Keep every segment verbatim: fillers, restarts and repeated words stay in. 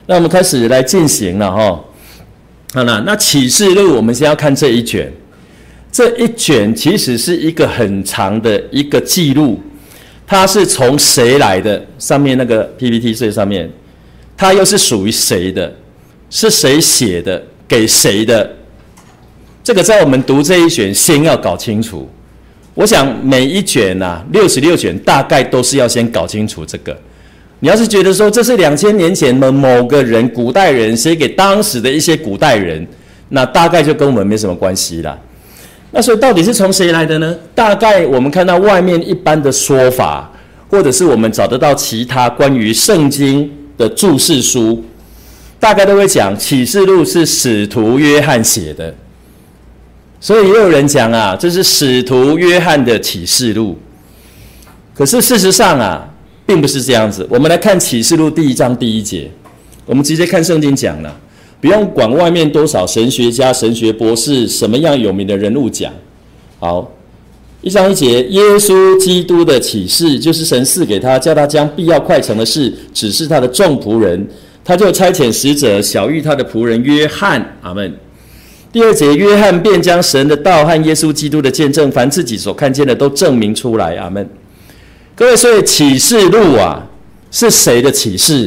那我们开始来进行了哈。好了，那启示录我们先要看这一卷，这一卷其实是一个很长的一个记录，它是从谁来的？上面那个 P P T 最上面，它又是属于谁的？是谁写的？给谁的？这个在我们读这一卷先要搞清楚。我想每一卷啊，六十六卷大概都是要先搞清楚这个。你要是觉得说这是两千年前的某个人，古代人写给当时的一些古代人，那大概就跟我们没什么关系啦。那所以到底是从谁来的呢？大概我们看到外面一般的说法，或者是我们找得到其他关于圣经的注释书，大概都会讲启示录是使徒约翰写的。所以也有人讲啊，这是使徒约翰的启示录。可是事实上啊，并不是这样子。我们来看启示录第一章第一节，我们直接看圣经讲了，不用管外面多少神学家、神学博士、什么样有名的人物讲。好，一章一节，耶稣基督的启示，就是神赐给他，叫他将必要快成的事指示他的众仆人，他就差遣使者晓谕他的仆人约翰。阿们。第二节，约翰便将神的道和耶稣基督的见证，凡自己所看见的都证明出来。阿们。各位，所以启示录啊，是谁的启示？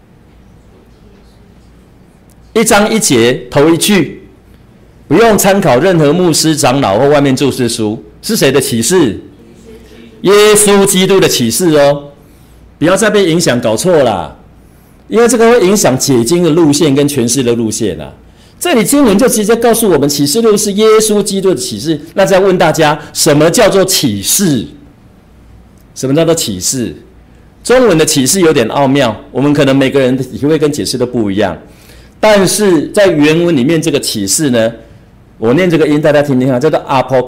一章一节头一句，不用参考任何牧师、长老或外面注释书，是谁的启示？耶稣基督的启示哦，不要再被影响搞错啦，因为这个会影响解经的路线跟诠释的路线啊。这里经文就直接告诉我们，启示录是耶稣基督的启示。那再问大家，什么叫做启示？什么叫做启示？中文的启示有点奥妙，我们可能每个人的体会跟解释都不一样。但是在原文里面，这个启示呢，我念这个音，大家听听看，叫做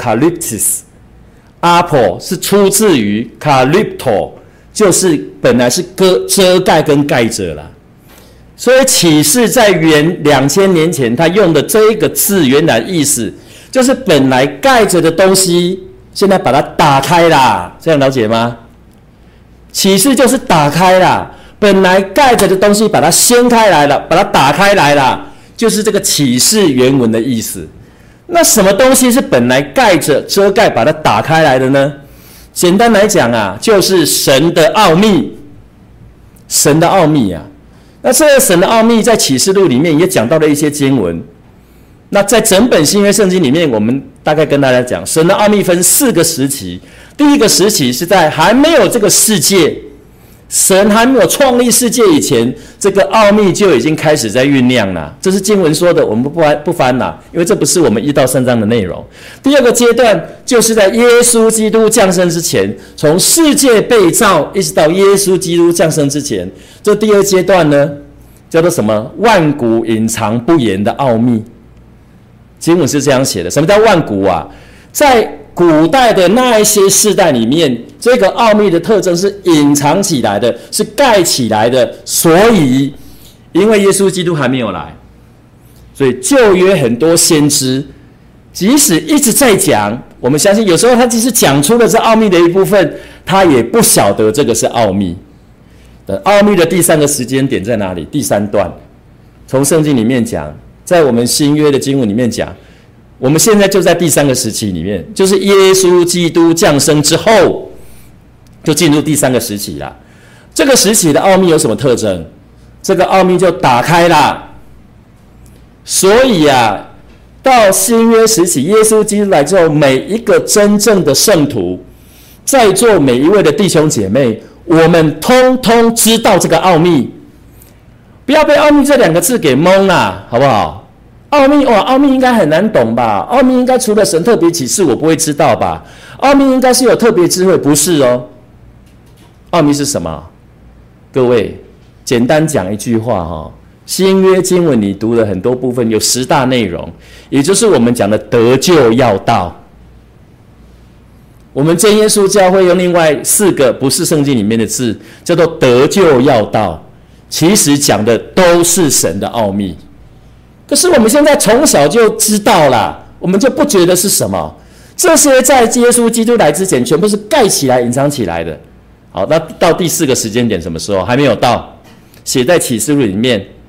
apocalypsis。apo 是出自于 calypto， 就是本来是遮盖跟盖着啦。所以启示在原两千年前，他用的这一个字，原来意思就是本来盖着的东西，现在把它打开啦，这样了解吗？启示就是打开啦，本来盖着的东西把它掀开来了，把它打开来了，就是这个启示原文的意思。那什么东西是本来盖着遮盖把它打开来的呢？简单来讲啊，就是神的奥秘。神的奥秘啊，那这个神的奥秘在启示录里面也讲到了一些经文。那在整本新约圣经里面，我们大概跟大家讲，神的奥秘分四个时期。第一个时期是在还没有这个世界，神还没有创立世界以前，这个奥秘就已经开始在酝酿了。这是经文说的，我们不翻不翻了，因为这不是我们一到三章的内容。第二个阶段就是在耶稣基督降生之前，从世界被造一直到耶稣基督降生之前，这第二阶段呢，叫做什么？万古隐藏不言的奥秘。经文是这样写的。什么叫万古啊？在古代的那一些世代里面，这个奥秘的特征是隐藏起来的，是盖起来的。所以因为耶稣基督还没有来，所以旧约很多先知即使一直在讲，我们相信有时候他即使讲出了这奥秘的一部分，他也不晓得这个是奥秘。奥秘的第三个时间点在哪里？第三段从圣经里面讲，在我们新约的经文里面讲，我们现在就在第三个时期里面，就是耶稣基督降生之后，就进入第三个时期了。这个时期的奥秘有什么特征？这个奥秘就打开了。所以啊，到新约时期，耶稣基督来之后，每一个真正的圣徒，在座每一位的弟兄姐妹，我们通通知道这个奥秘。不要被奥秘这两个字给蒙了，好不好？奥秘哇，奥秘应该很难懂吧？奥秘应该除了神特别启示，我不会知道吧？奥秘应该是有特别智慧，不是哦。奥秘是什么？各位，简单讲一句话哈、哦，新约经文你读了很多部分，有十大内容，也就是我们讲的得救要道。我们真耶稣教会用另外四个不是圣经里面的字，叫做得救要道，其实讲的都是神的奥秘。可是我们现在从小就知道了，我们就不觉得是什么。这些在耶稣基督来之前，全部是盖起来、隐藏起来的。好，那到第四个时间点什么时候？还没有到，写在启示录里面，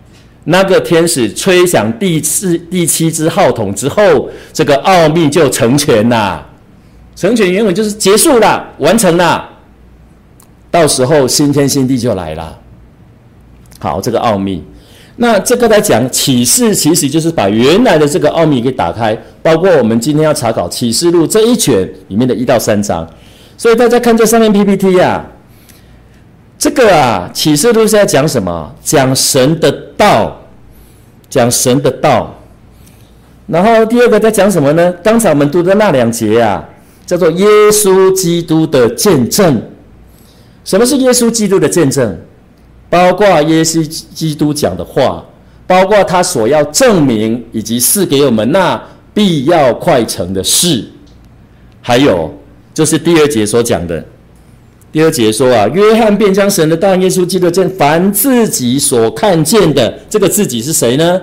那个天使吹响第四、第七支号筒之后，这个奥秘就成全啦。成全原文就是结束了，完成了。到时候新天新地就来了。好，这个奥秘。那这个来讲，启示其实就是把原来的这个奥秘给打开，包括我们今天要查考启示录这一卷里面的一到三章。所以大家看这上面 P P T 啊，这个啊启示录是在讲什么？讲神的道，讲神的道。然后第二个在讲什么呢？刚才我们读的那两节啊，叫做耶稣基督的见证。什么是耶稣基督的见证？包括耶稣基督讲的话，包括他所要证明以及赐给我们那必要快成的事，还有就是第二节所讲的。第二节说啊，约翰便将神的道耶稣基督见凡自己所看见的，这个自己是谁呢？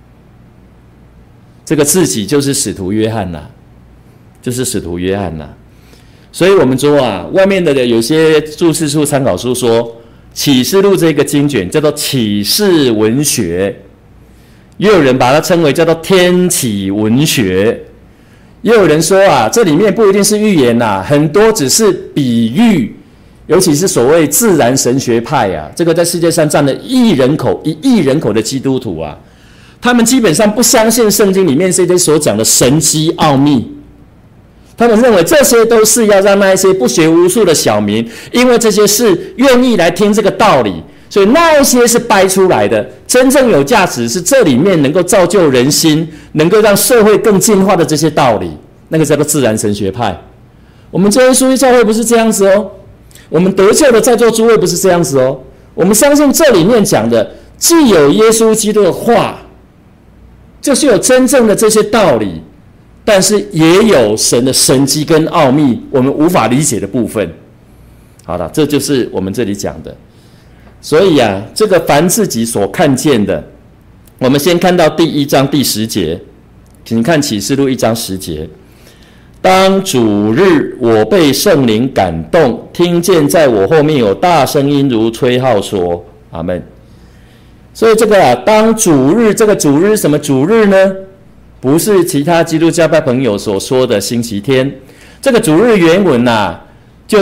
这个自己就是使徒约翰啦、啊，就是使徒约翰啦、啊。所以我们说啊，外面的有些注释书、参考书说。启示录这个经卷叫做启示文学，也有人把它称为叫做天启文学，也有人说啊，这里面不一定是预言呐、啊，很多只是比喻，尤其是所谓自然神学派啊，这个在世界上占了亿人口、一亿人口的基督徒啊，他们基本上不相信圣经里面这些所讲的神机奥秘。他们认为这些都是要让那一些不学无术的小民，因为这些事愿意来听这个道理，所以那一些是掰出来的。真正有价值是这里面能够造就人心，能够让社会更进化的这些道理，那个叫做自然神学派。我们这些书记教会不是这样子哦，我们得救的在座诸位不是这样子哦。我们相信这里面讲的，既有耶稣基督的话，就是有真正的这些道理。但是也有神的神迹跟奥秘，我们无法理解的部分。好了，这就是我们这里讲的。所以啊，这个凡自己所看见的，我们先看到第一章第十节，请看启示录一章十节。当主日，我被圣灵感动，听见在我后面有大声音如吹号说：“阿们。”所以这个啊，当主日，这个主日什么主日呢？不是其他基督教派朋友所说的星期天，这个主日原文啊，就是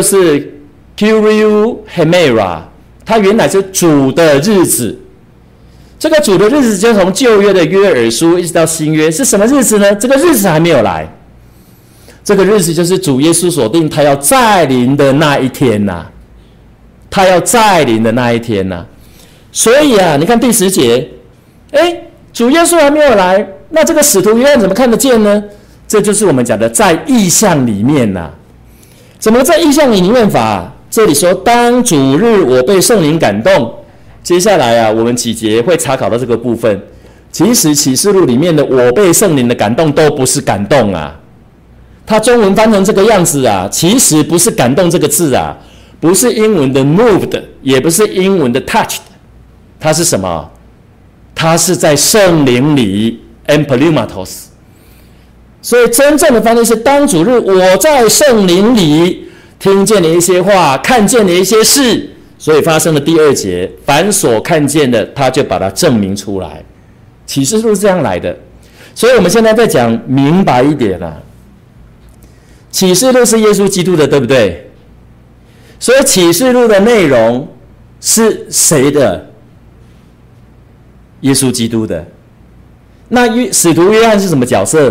Kyriou Hemera， 它原来是主的日子。这个主的日子就从旧约的约珥书一直到新约，是什么日子呢？这个日子还没有来，这个日子就是主耶稣所定他要再临的那一天呐、啊，他要再临的那一天呐、啊。所以啊，你看第十节，哎，主耶稣还没有来。那这个使徒约翰怎么看得见呢？这就是我们讲的在意象里面呐、啊。怎么在意象里面法？这里说当主日我被圣灵感动。接下来啊，我们几节会查考到这个部分。其实启示录里面的我被圣灵的感动都不是感动啊，它中文翻成这个样子啊，其实不是感动这个字啊，不是英文的 moved， 也不是英文的 touched， 它是什么？它是在圣灵里。Empolumatos， 所以真正的翻译是当主日我在圣灵里听见了一些话，看见了一些事，所以发生了第二节，凡所看见的他就把它证明出来。启示录是这样来的，所以我们现在在讲明白一点啦、啊。启示录是耶稣基督的，对不对？所以启示录的内容是谁的？耶稣基督的。那使徒约翰是什么角色？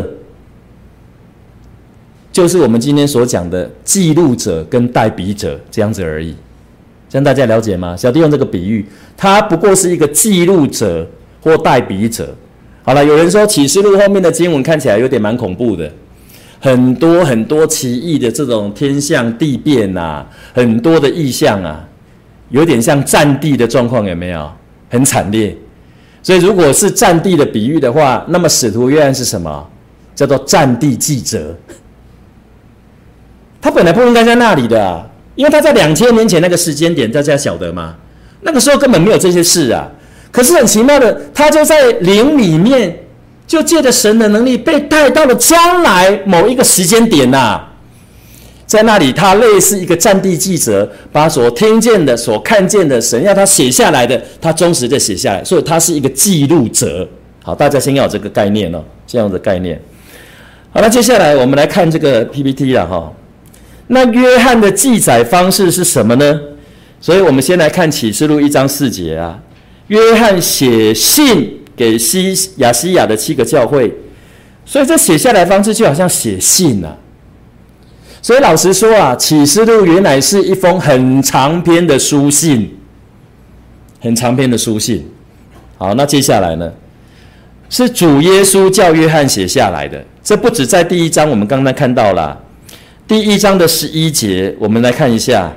就是我们今天所讲的记录者跟代笔者这样子而已，这样大家了解吗？小弟用这个比喻，他不过是一个记录者或代笔者。好了，有人说启示录后面的经文看起来有点蛮恐怖的，很多很多奇异的这种天象地变啊，很多的异象啊，有点像战地的状况，有没有？很惨烈。所以如果是战地的比喻的话，那么使徒约翰是什么？叫做战地记者。他本来不应该在那里的啊，因为他在两千年前那个时间点，大家晓得吗？那个时候根本没有这些事啊。可是很奇妙的，他就在灵里面，就借着神的能力被带到了将来某一个时间点呐、啊。 在那里他类似一个战地记者，把所听见的、所看见的，神要他写下来的，他忠实的写下来，所以他是一个记录者。好，大家先要有这个概念哦，这样的概念。好，那接下来我们来看这个 P P T 啦哈。那约翰的记载方式是什么呢？所以我们先来看启示录一章四节啊，约翰写信给西亚西亚的七个教会，所以这写下来的方式就好像写信啊。所以老实说啊，启示录原来是一封很长篇的书信，很长篇的书信。好，那接下来呢，是主耶稣叫约翰写下来的。这不止在第一章，我们刚才看到了第一章的十一节，我们来看一下，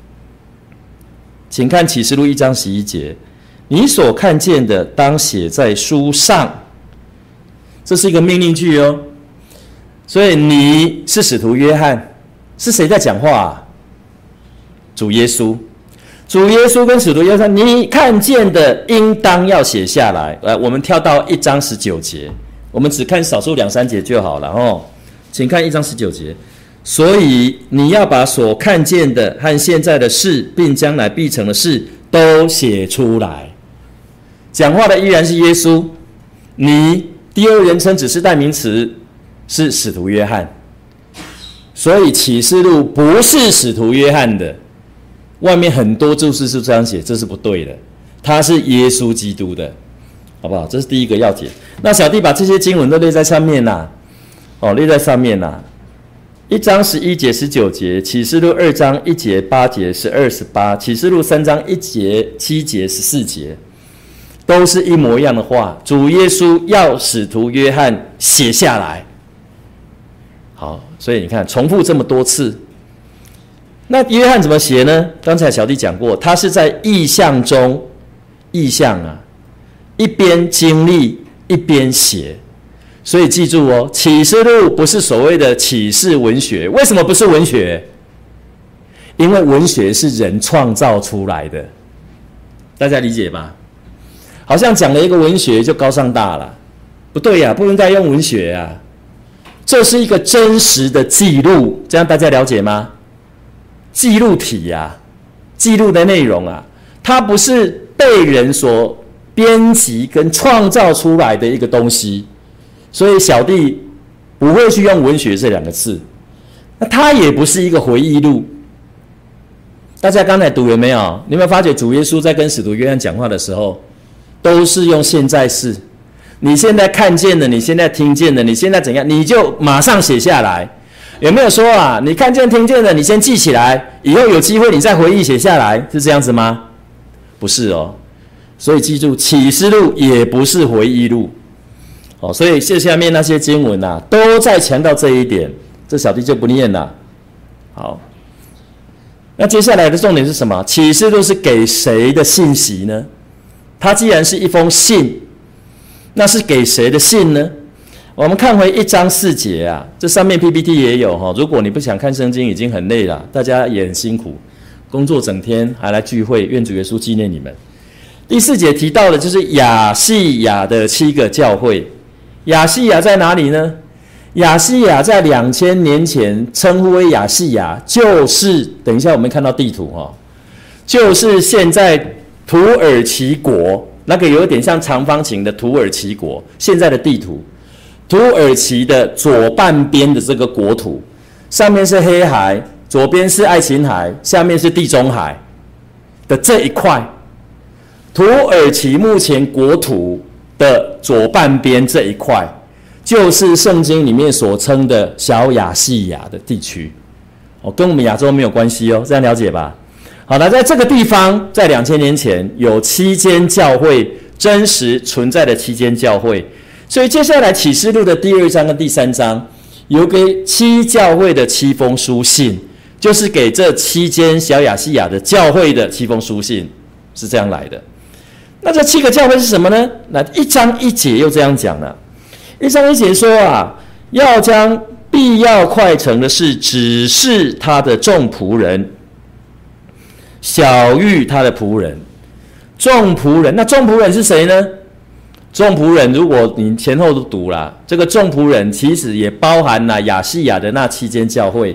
请看启示录一章十一节，你所看见的当写在书上，这是一个命令句哦。所以你是使徒约翰，是谁在讲话啊？主耶稣。主耶稣跟使徒约翰，你看见的应当要写下来。来，我们跳到一章十九节，我们只看少数两三节就好了哦。请看一章十九节，所以你要把所看见的和现在的事，并将来必成的事都写出来。讲话的依然是耶稣，你第二人称只是代名词，是使徒约翰。所以启示录不是使徒约翰的，外面很多注释是这样写，这是不对的，他是耶稣基督的，好不好？这是第一个要解。那小弟把这些经文都列在上面啦，哦，列在上面啦。一章十一节、十九节，启示录二章一节、八节、十二、十八，启示录三章一节、七节、十四节，都是一模一样的话。主耶稣要使徒约翰写下来。好，所以你看，重复这么多次。那约翰怎么写呢？刚才小弟讲过，他是在意象中，意象啊，一边经历一边写。所以记住哦，启示录不是所谓的启示文学。为什么不是文学？因为文学是人创造出来的，大家理解吧？好像讲了一个文学就高尚大了，不对呀、啊，不应该用文学啊。这是一个真实的记录，这样大家了解吗？记录体呀、啊，记录的内容啊，它不是被人所编辑跟创造出来的一个东西。所以小弟不会去用文学这两个字，那它也不是一个回忆录。大家刚才读有没有？你有没有发觉主耶稣在跟使徒约翰讲话的时候，都是用现在式？你现在看见的，你现在听见的，你现在怎样，你就马上写下来。有没有说啊？你看见听见的，你先记起来，以后有机会你再回忆写下来，是这样子吗？不是哦。所以记住，启示录也不是回忆录。哦，所以这下面那些经文啊，都在强调这一点，这小弟就不念了。好，那接下来的重点是什么？启示录是给谁的信息呢？它既然是一封信，那是给谁的信呢？我们看回一章四节啊，这上面 P P T 也有哈。如果你不想看圣经，已经很累了，大家也很辛苦，工作整天还来聚会，愿主耶稣纪念你们。第四节提到的就是亚细亚的七个教会。亚细亚在哪里呢？亚细亚在两千年前称呼为亚细亚，就是等一下我们看到地图哈，就是现在土耳其国那个有点像长方形的土耳其国，现在的地图，土耳其的左半边的这个国土，上面是黑海，左边是爱琴海，下面是地中海的这一块，土耳其目前国土的左半边这一块，就是圣经里面所称的小亚细亚的地区，哦，跟我们亚洲没有关系哦，这样了解吧？好了，在这个地方，在两千年前有七间教会，真实存在的七间教会，所以接下来启示录的第二章跟第三章，有给七教会的七封书信，就是给这七间小亚细亚的教会的七封书信，是这样来的。那这七个教会是什么呢？那一章一节又这样讲了，一章一节说啊，要将必要快成的事指示他的众仆人，晓谕他的仆人。众仆人，那众仆人是谁呢？众仆人，如果你前后都读了，这个众仆人其实也包含了亚细亚的那七间教会。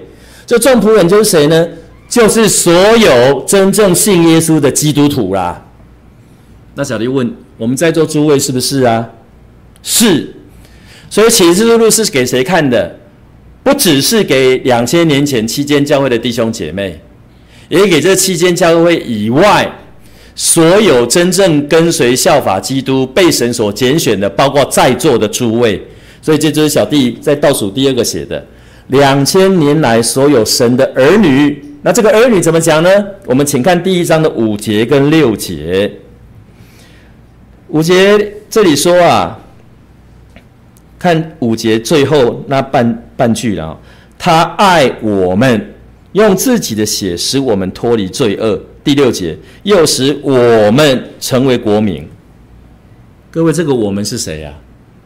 这众仆人就是谁呢？就是所有真正信耶稣的基督徒啦。那小弟问，我们在座诸位是不是啊？是。所以启示录是给谁看的？不只是给两千年前七间教会的弟兄姐妹，也给这七间教会以外所有真正跟随效法基督被神所拣选的，包括在座的诸位。所以这就是小弟在倒数第二个写的，两千年来所有神的儿女。那这个儿女怎么讲呢？我们请看第一章的五节跟六节。五节这里说啊，看五节最后那半半句了，他爱我们，用自己的血使我们脱离罪恶。第六节，又使我们成为国民。各位，这个我们是谁啊？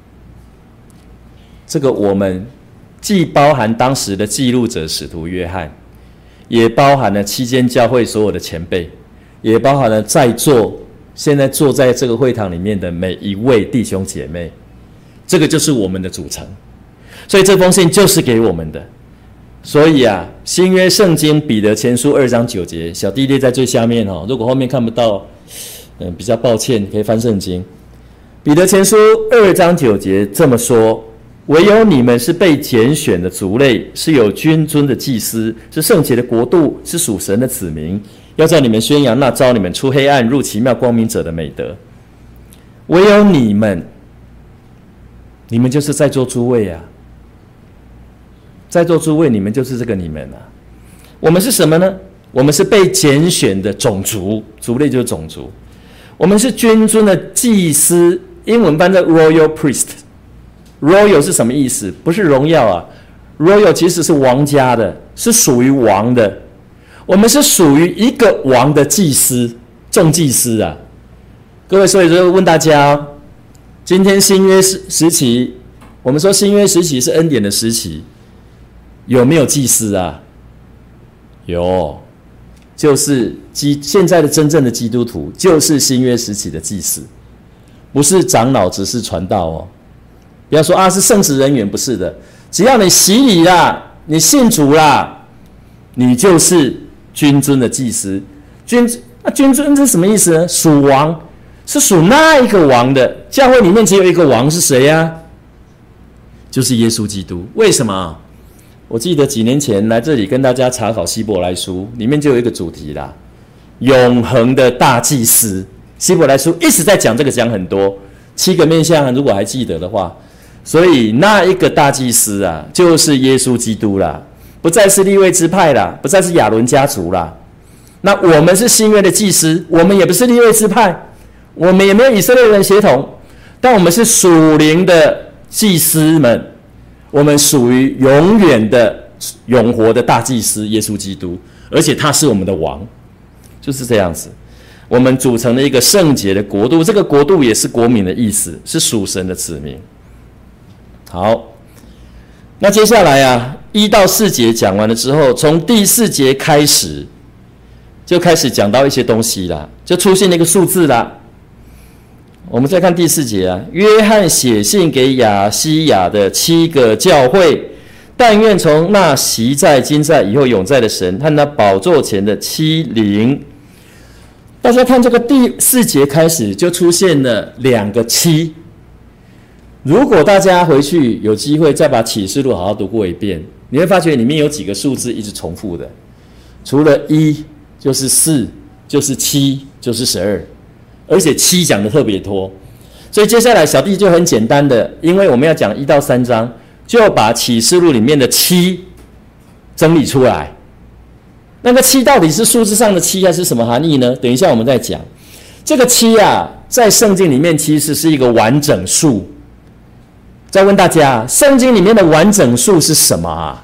这个我们既包含当时的记录者使徒约翰，也包含了七间教会所有的前辈，也包含了在座现在坐在这个会堂里面的每一位弟兄姐妹。这个就是我们的组成，所以这封信就是给我们的。所以啊，新约圣经彼得前书二章九节，小弟列在最下面哦。如果后面看不到，嗯，比较抱歉，可以翻圣经。彼得前书二章九节这么说：唯有你们是被拣选的族类，是有君尊的祭司，是圣洁的国度，是属神的子民，要叫你们宣扬那召你们出黑暗入奇妙光明者的美德。唯有你们。你们就是在座诸位啊，在座诸位，你们就是这个你们啊。我们是什么呢？我们是被拣选的种族，族类就是种族。我们是君尊的祭司，英文翻成 royal priest。royal 是什么意思？不是荣耀啊 ，royal 其实是王家的，是属于王的。我们是属于一个王的祭司，众祭司啊。各位，所以就问大家。今天新约时期，我们说新约时期是恩典的时期，有没有祭司啊？有，就是基现在的真正的基督徒，就是新约时期的祭司，不是长老，只是传道哦。不要说啊是圣职人员，不是的，只要你洗礼啦，你信主啦，你就是君尊的祭司。君啊，君尊是什么意思呢？属王。是属那一个王的，教会里面只有一个王，是谁呀、啊？就是耶稣基督。为什么？我记得几年前来这里跟大家查考希伯来书，里面就有一个主题啦，永恒的大祭司。希伯来书一直在讲这个，讲很多七个面向，如果还记得的话。所以那一个大祭司啊，就是耶稣基督啦，不再是利未支派啦，不再是亚伦家族啦。那我们是新约的祭司，我们也不是利未支派。我们也没有以色列人血统，但我们是属灵的祭司们，我们属于永远的永活的大祭司耶稣基督，而且他是我们的王，就是这样子。我们组成了一个圣洁的国度，这个国度也是国民的意思，是属神的子民。好，那接下来啊，一到四节讲完了之后，从第四节开始就开始讲到一些东西啦，就出现了一个数字啦。我们再看第四节啊，约翰写信给亚西亚的七个教会，但愿从那昔在、今在、以后永在的神和那宝座前的七灵。大家看这个第四节开始就出现了两个七。如果大家回去有机会再把启示录好好读过一遍，你会发觉里面有几个数字一直重复的，除了一就是四，就是七，就是十二。而且七讲的特别多，所以接下来小弟就很简单的，因为我们要讲一到三章，就把启示录里面的七整理出来。那个七到底是数字上的七还是什么含义呢？等一下我们再讲。这个七啊，在圣经里面其实是一个完整数。再问大家，圣经里面的完整数是什么啊？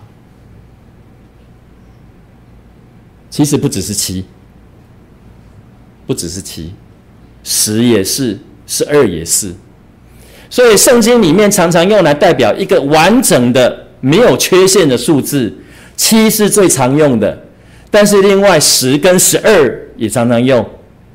其实不只是七，不只是七。十也是，十二也是，所以圣经里面常常用来代表一个完整的、没有缺陷的数字，七是最常用的，但是另外十跟十二也常常用。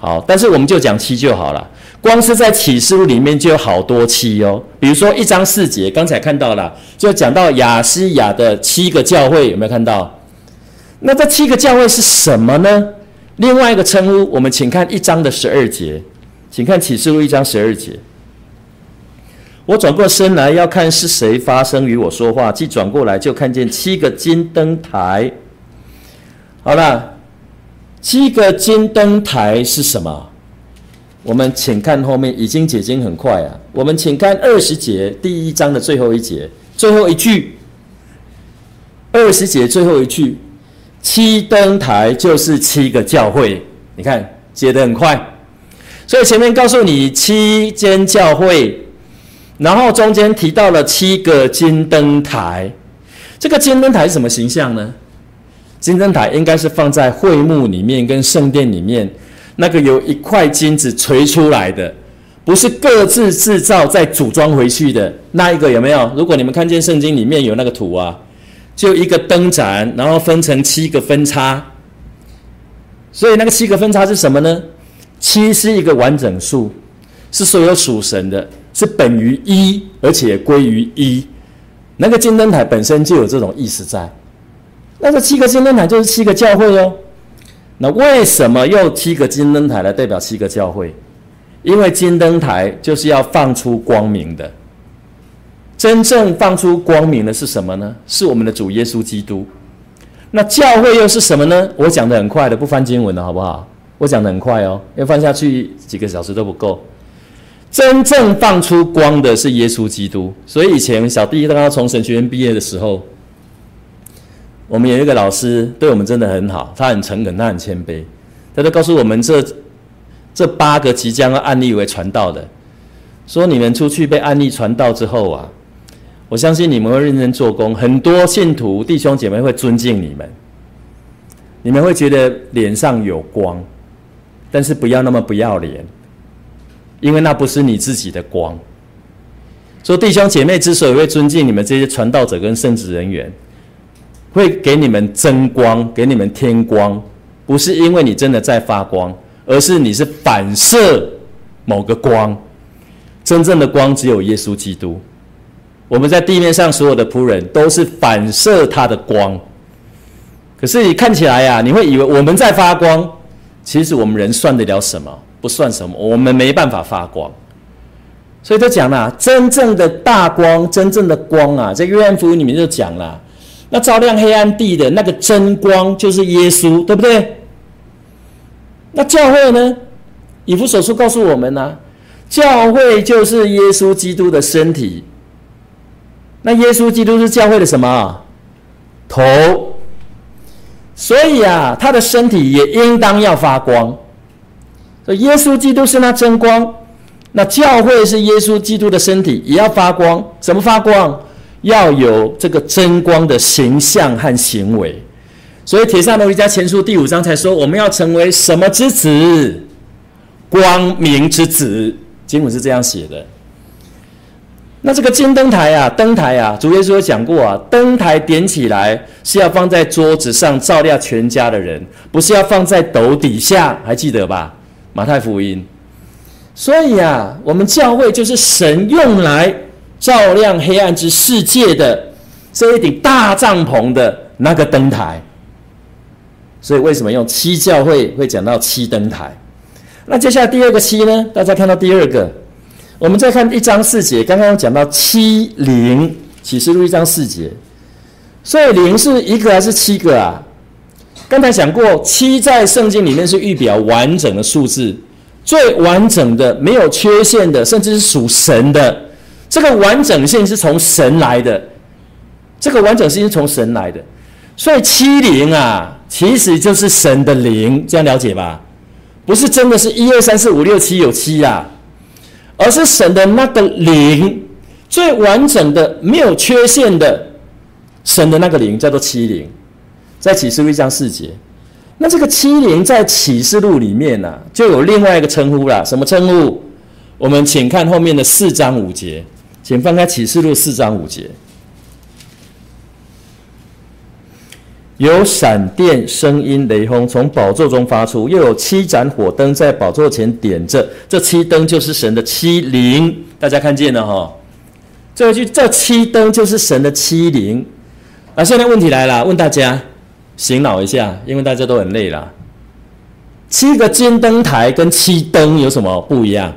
好，但是我们就讲七就好了。光是在启示录里面就有好多七哦，比如说一章四节，刚才看到了，就讲到亚西亚的七个教会，有没有看到？那这七个教会是什么呢？另外一个称呼，我们请看一章的十二节，请看启示录一章十二节。我转过身来要看是谁发声与我说话，既转过来就看见七个金灯台。好了，七个金灯台是什么？我们请看后面，已经解经很快啊。我们请看二十节第一章的最后一节，最后一句，二十节最后一句，七灯台就是七个教会。你看解得很快，所以前面告诉你七间教会，然后中间提到了七个金灯台。这个金灯台是什么形象呢？金灯台应该是放在会幕里面跟圣殿里面。那个有一块金子垂出来的，不是各自制造再组装回去的那一个，有没有？如果你们看见圣经里面有那个图啊，就一个灯盏，然后分成七个分叉。所以那个七个分叉是什么呢？七是一个完整数，是所有属神的，是本于一，而且归于一。那个金灯台本身就有这种意思在。那这七个金灯台就是七个教会哦。那为什么用七个金灯台来代表七个教会？因为金灯台就是要放出光明的。真正放出光明的是什么呢？是我们的主耶稣基督。那教会又是什么呢？我讲得很快的，不翻经文了好不好？我讲得很快哦，因为翻下去几个小时都不够。真正放出光的是耶稣基督。所以以前小弟刚刚从神学院毕业的时候，我们有一个老师对我们真的很好，他很诚恳，他很谦卑，他就告诉我们这这八个即将要按立为传道的，说你们出去被按立传道之后啊，我相信你们会认真做工，很多信徒弟兄姐妹会尊敬你们，你们会觉得脸上有光，但是不要那么不要脸，因为那不是你自己的光。说弟兄姐妹之所以会尊敬你们这些传道者跟圣职人员，会给你们增光，给你们添光，不是因为你真的在发光，而是你是反射某个光。真正的光只有耶稣基督。我们在地面上所有的仆人都是反射他的光。可是你看起来啊，你会以为我们在发光，其实我们人算得了什么？不算什么，我们没办法发光。所以就讲啦，真正的大光，真正的光啊，在约翰福音里面就讲啦，那照亮黑暗地的那个真光就是耶稣，对不对？那教会呢？以弗所书告诉我们啊，教会就是耶稣基督的身体。那耶稣基督是教会的什么？头。所以啊，他的身体也应当要发光。所以耶稣基督是那真光，那教会是耶稣基督的身体，也要发光。怎么发光？要有这个真光的形象和行为。所以帖撒罗尼迦前书第五章才说，我们要成为什么之子？光明之子。经文是这样写的。那这个金灯台啊，灯台啊，主耶稣有讲过啊，灯台点起来是要放在桌子上照亮全家的人，不是要放在斗底下，还记得吧？马太福音。所以啊，我们教会就是神用来照亮黑暗之世界的这一顶大帐篷的那个灯台。所以为什么用七教会会讲到七灯台？那接下来第二个七呢？大家看到第二个，我们再看一章四节，刚刚讲到七灵，启示录一章四节。所以灵是一个还是七个啊？刚才讲过，七在圣经里面是预表完整的数字，最完整的、没有缺陷的，甚至是属神的。这个完整性是从神来的，这个完整性是从神来的。所以七灵啊，其实就是神的灵，这样了解吧？不是真的是一二三四五六七有七啊，而是神的那个灵，最完整的、没有缺陷的，神的那个灵叫做七灵，在启示录一章四节。那这个七灵在启示录里面啊，就有另外一个称呼啦，什么称呼？我们请看后面的四章五节，请翻开启示录四章五节。 有闪电、声音、雷轰从宝座中发出，又有七盏火灯在宝座前点着。这七灯就是神的七灵，大家看见了哈？这一句，这七灯就是神的七灵。啊，现在问题来了，问大家醒脑一下，因为大家都很累了。七个金灯台跟七灯有什么不一样？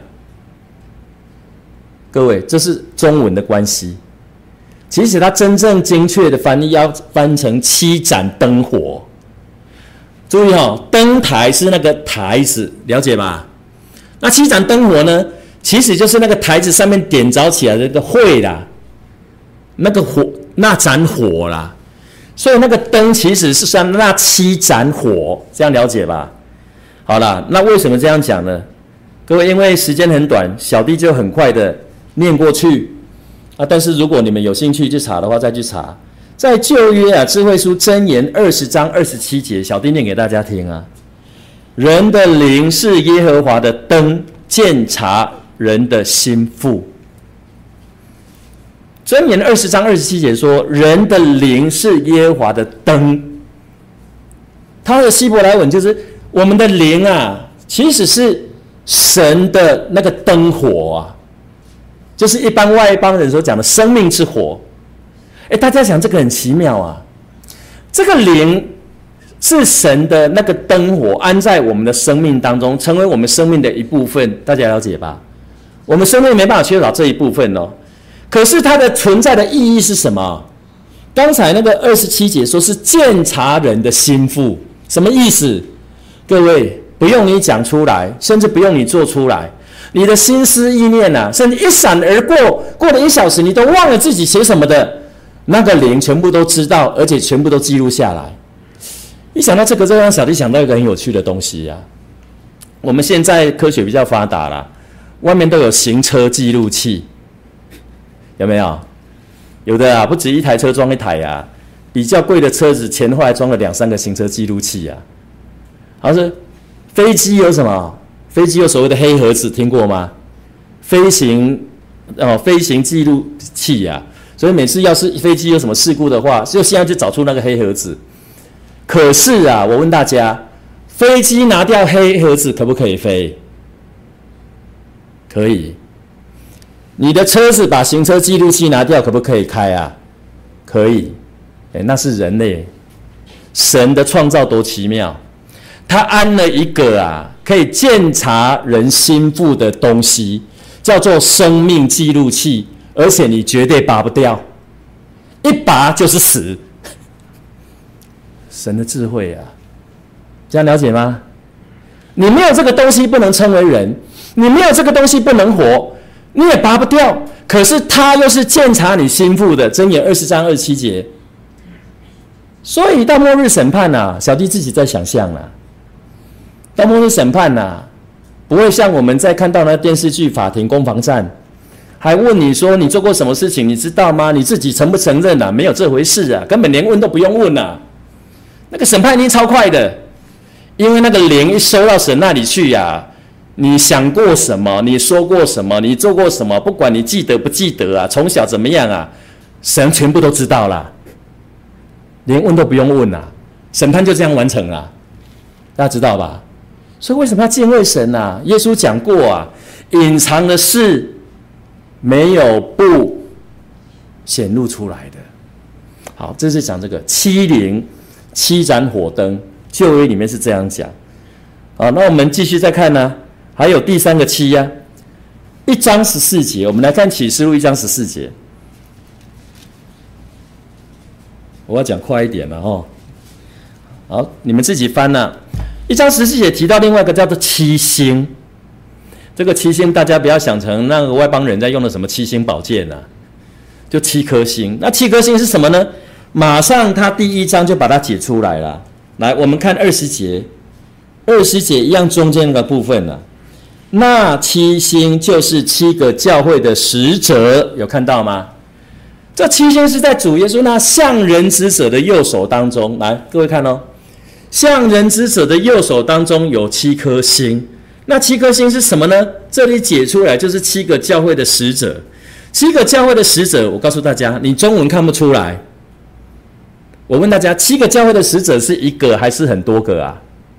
各位，这是中文的关系。其实它真正精确的翻译要翻成七盏灯火。注意哦，灯台是那个台子，了解吧？那七盏灯火呢，其实就是那个台子上面点着起来的那个火啦，那个火，那盏火啦。所以那个灯其实是像那七盏火，这样了解吧？好啦，那为什么这样讲呢？各位，因为时间很短，小弟就很快的念过去啊。但是如果你们有兴趣去查的话，再去查，在旧约啊智慧书箴言二十章二十七节，小弟念给大家听啊。人的灵是耶和华的灯，鉴察人的心腹。箴言二十章二十七节说，人的灵是耶和华的灯。它的希伯来文就是我们的灵啊，其实是神的那个灯火啊，就是一般外邦人所讲的生命之火。哎，大家想这个很奇妙啊，这个灵是神的那个灯火，安在我们的生命当中，成为我们生命的一部分。大家了解吧？我们生命没办法缺少这一部分哦。可是它的存在的意义是什么？刚才那个二十七节说是鉴察人的心腹，什么意思？各位，不用你讲出来，甚至不用你做出来，你的心思意念啊，甚至一闪而过，过了一小时，你都忘了自己写什么的，那个灵全部都知道，而且全部都记录下来。一想到这个，就让小弟想到一个很有趣的东西啊。我们现在科学比较发达啦，外面都有行车记录器，有没有？有的啊，不止一台车装一台啊，比较贵的车子前后还装了两三个行车记录器啊。好像是飞机有什么？飞机有所谓的黑盒子，听过吗？飞行哦，飞行记录器啊。所以每次要是飞机有什么事故的话，就现在就找出那个黑盒子。可是啊，我问大家，飞机拿掉黑盒子可不可以飞？可以。你的车子把行车记录器拿掉，可不可以开啊？可以。哎，那是人类，神的创造多奇妙！他安了一个啊，可以鉴察人心腹的东西，叫做生命记录器，而且你绝对拔不掉，一拔就是死。神的智慧啊，这样了解吗？你没有这个东西不能称为人，你没有这个东西不能活。你也拔不掉，可是他又是鉴察你心腹的。箴言二十章二十七节。所以到末日审判啊，小弟自己在想象啊，到末日审判啊，不会像我们在看到那电视剧法庭攻防战，还问你说你做过什么事情，你知道吗？你自己承不承认啊？没有这回事啊，根本连问都不用问啊。那个审判一定超快的，因为那个灵一收到神那里去啊。你想过什么？你说过什么？你做过什么？不管你记得不记得啊，从小怎么样啊，神全部都知道啦，连问都不用问啊，审判就这样完成了，大家知道吧？所以为什么要敬畏神啊？耶稣讲过啊，隐藏的事没有不显露出来的。好，这是讲这个七灵七盏火灯，旧约里面是这样讲。好，那我们继续再看呢。还有第三个七呀、啊，一章十四节，我们来看启示录一章十四节。我要讲快一点了哦。好，你们自己翻呐、啊。一章十四节提到另外一个叫做七星，这个七星大家不要想成那个外邦人在用的什么七星宝剑啊，就七颗星。那七颗星是什么呢？马上他第一章就把它解出来了。来，我们看二十节，二十节一样中间那个部分啊。那七星就是七个教会的使者，有看到吗？这七星是在主耶稣那向人之者的右手当中。来，各位看哦，向人之者的右手当中有七颗星。那七颗星是什么呢？这里解出来就是七个教会的使者。七个教会的使者，我告诉大家，你中文看不出来， 我问大家，七个教会的使者是一个还是很多个啊？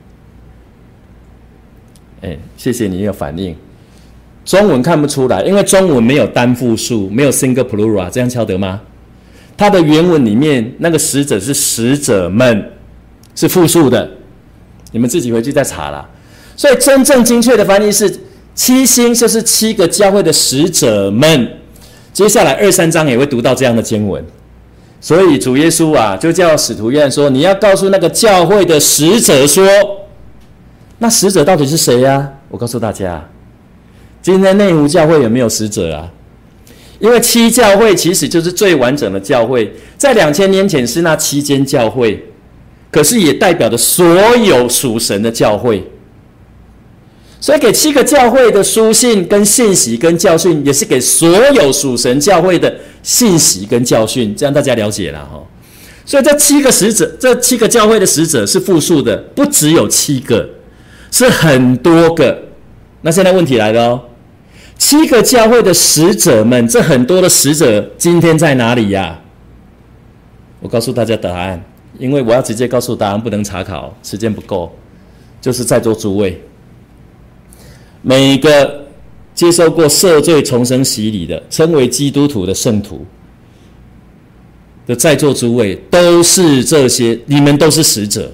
哎，谢谢你有反应。中文看不出来，因为中文没有单复数，没有 single plural， 这样敲得吗？它的原文里面那个使者是使者们，是复数的，你们自己回去再查啦。所以真正精确的翻译是七星，就是七个教会的使者们。接下来二三章也会读到这样的经文。所以主耶稣啊，就叫使徒约翰说：“你要告诉那个教会的使者说，那使者到底是谁呀？”我告诉大家，今天内湖教会有没有使者啊？因为七教会其实就是最完整的教会，在两千年前是那七间教会，可是也代表着所有属神的教会。所以给七个教会的书信跟信息跟教训，也是给所有属神教会的信息跟教训，这样大家了解了哈。所以这七个使者，这七个教会的使者是复数的，不只有七个，是很多个。那现在问题来了哦，七个教会的使者们，这很多的使者今天在哪里呀？我告诉大家答案，因为我要直接告诉答案，不能查考，时间不够，就是在座诸位。每一个接受过赦罪重生洗礼的，称为基督徒的圣徒的在座诸位，都是这些，你们都是使者。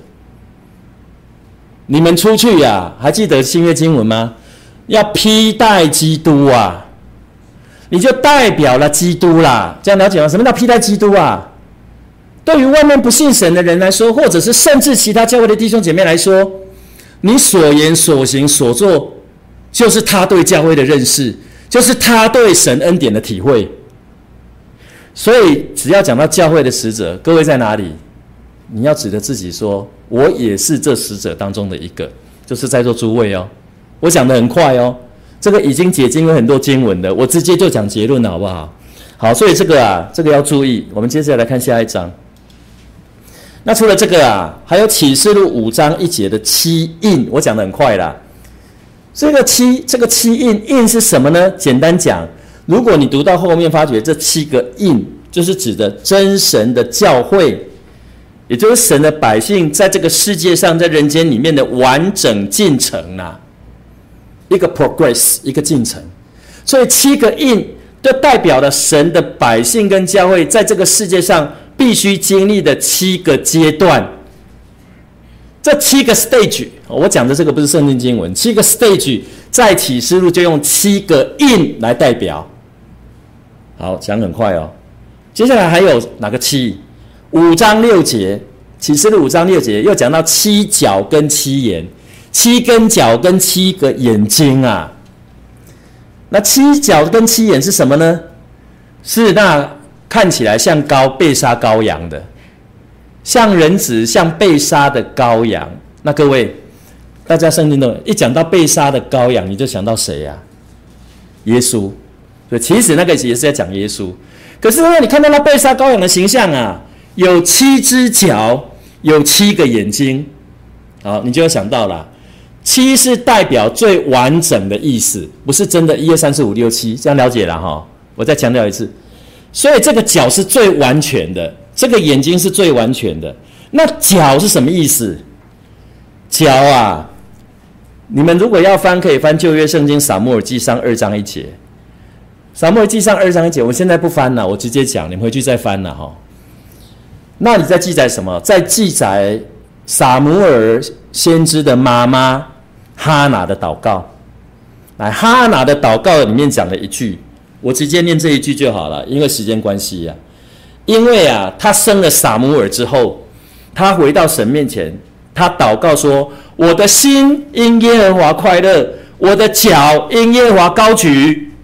你们出去呀、啊，还记得新约经文吗？要披戴基督啊，你就代表了基督啦。这样了解吗？什么叫披戴基督啊？对于外面不信神的人来说，或者是甚至其他教会的弟兄姐妹来说，你所言所行所做，就是他对教会的认识，就是他对神恩典的体会。所以只要讲到教会的使者，各位在哪里？你要指着自己说，我也是这使者当中的一个，就是在座诸位哦。我讲得很快哦，这个已经解经有很多经文的，我直接就讲结论了，好不好？好，所以这个啊，这个要注意。我们接下来看下一章。那除了这个啊，还有启示录五章一节的七印，我讲得很快啦。这个七，这个七印，印是什么呢？简单讲，如果你读到后面，发觉这七个印，就是指的真神的教会，也就是神的百姓在这个世界上，在人间里面的完整进程啊，一个 progress， 一个进程。所以七个印就代表了神的百姓跟教会在这个世界上必须经历的七个阶段。这七个 stage， 我讲的这个不是圣经经文，七个 stage 在启示录就用七个印来代表。好，讲很快哦。接下来还有哪个七？五章六节，启示录五章六节又讲到七角跟七眼，七根角跟七个眼睛啊。那七角跟七眼是什么呢？是那看起来像羔被杀羔羊的。像人子，像被杀的羔羊。那各位，大家圣经都一讲到被杀的羔羊，你就想到谁呀、啊？耶稣。所以其实那个也是在讲耶稣。可是因为你看到那被杀羔羊的形象啊，有七只脚，有七个眼睛，好，你就要想到了，七是代表最完整的意思，不是真的一二三四五六七，这样了解了哈。我再强调一次，所以这个脚是最完全的。这个眼睛是最完全的。那脚是什么意思？脚啊，你们如果要翻，可以翻旧约圣经撒母耳记上二章一节。撒母耳记上二章一节，我现在不翻了，我直接讲，你们回去再翻了哈。那你在记载什么？在记载撒母耳先知的妈妈哈拿的祷告。来，哈拿的祷告里面讲了一句，我直接念这一句就好了，因为时间关系啊。因为啊，他生了撒母耳之后，他回到神面前，他祷告说：“我的心因耶和华快乐，我的脚因耶和华高举。”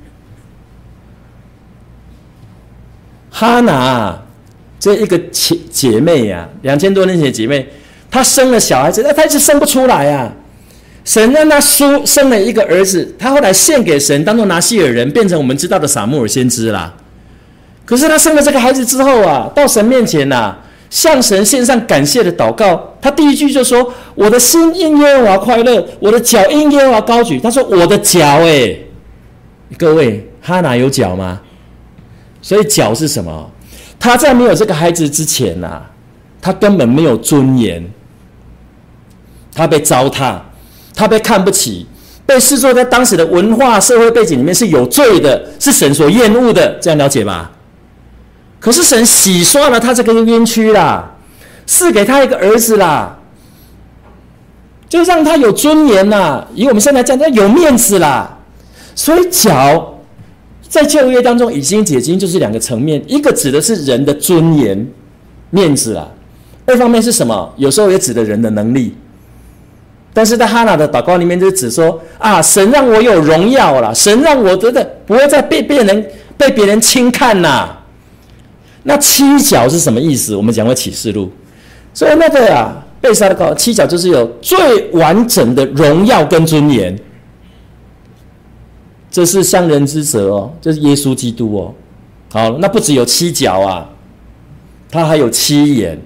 哈拿这一个姐妹啊，两千多年前的姐妹，她生了小孩子，她一直生不出来啊。神让她生生了一个儿子，她后来献给神，当作拿西尔人，变成我们知道的撒母耳先知啦。可是他生了这个孩子之后啊，到神面前啊，向神献上感谢的祷告。他第一句就说：“我的心因耶和华快乐，我的脚因耶和华高举。”他说：“我的脚，哎，各位，哈拿有脚吗？所以脚是什么？他在没有这个孩子之前啊， 他根本没有尊严，他被糟蹋，他被看不起，被视作在当时的文化社会背景里面是有罪的，是神所厌恶的，这样了解吧？可是神洗刷了他这个冤屈啦，赐给他一个儿子啦，就让他有尊严啦，以我们现在讲，他有面子啦。所以脚在旧约当中以经解经就是两个层面，一个指的是人的尊严、面子啦，二方面是什么？有时候也指的人的能力。但是在哈拿的祷告里面就指说啊，神让我有荣耀啦，神让我真的不会再被别人被别人轻看啦。那七角是什么意思？我们讲过启示录，所以那个啊，被杀的高七角就是有最完整的荣耀跟尊严，这是相人之责哦，这是耶稣基督哦。好，那不只有七角啊，他还有七眼。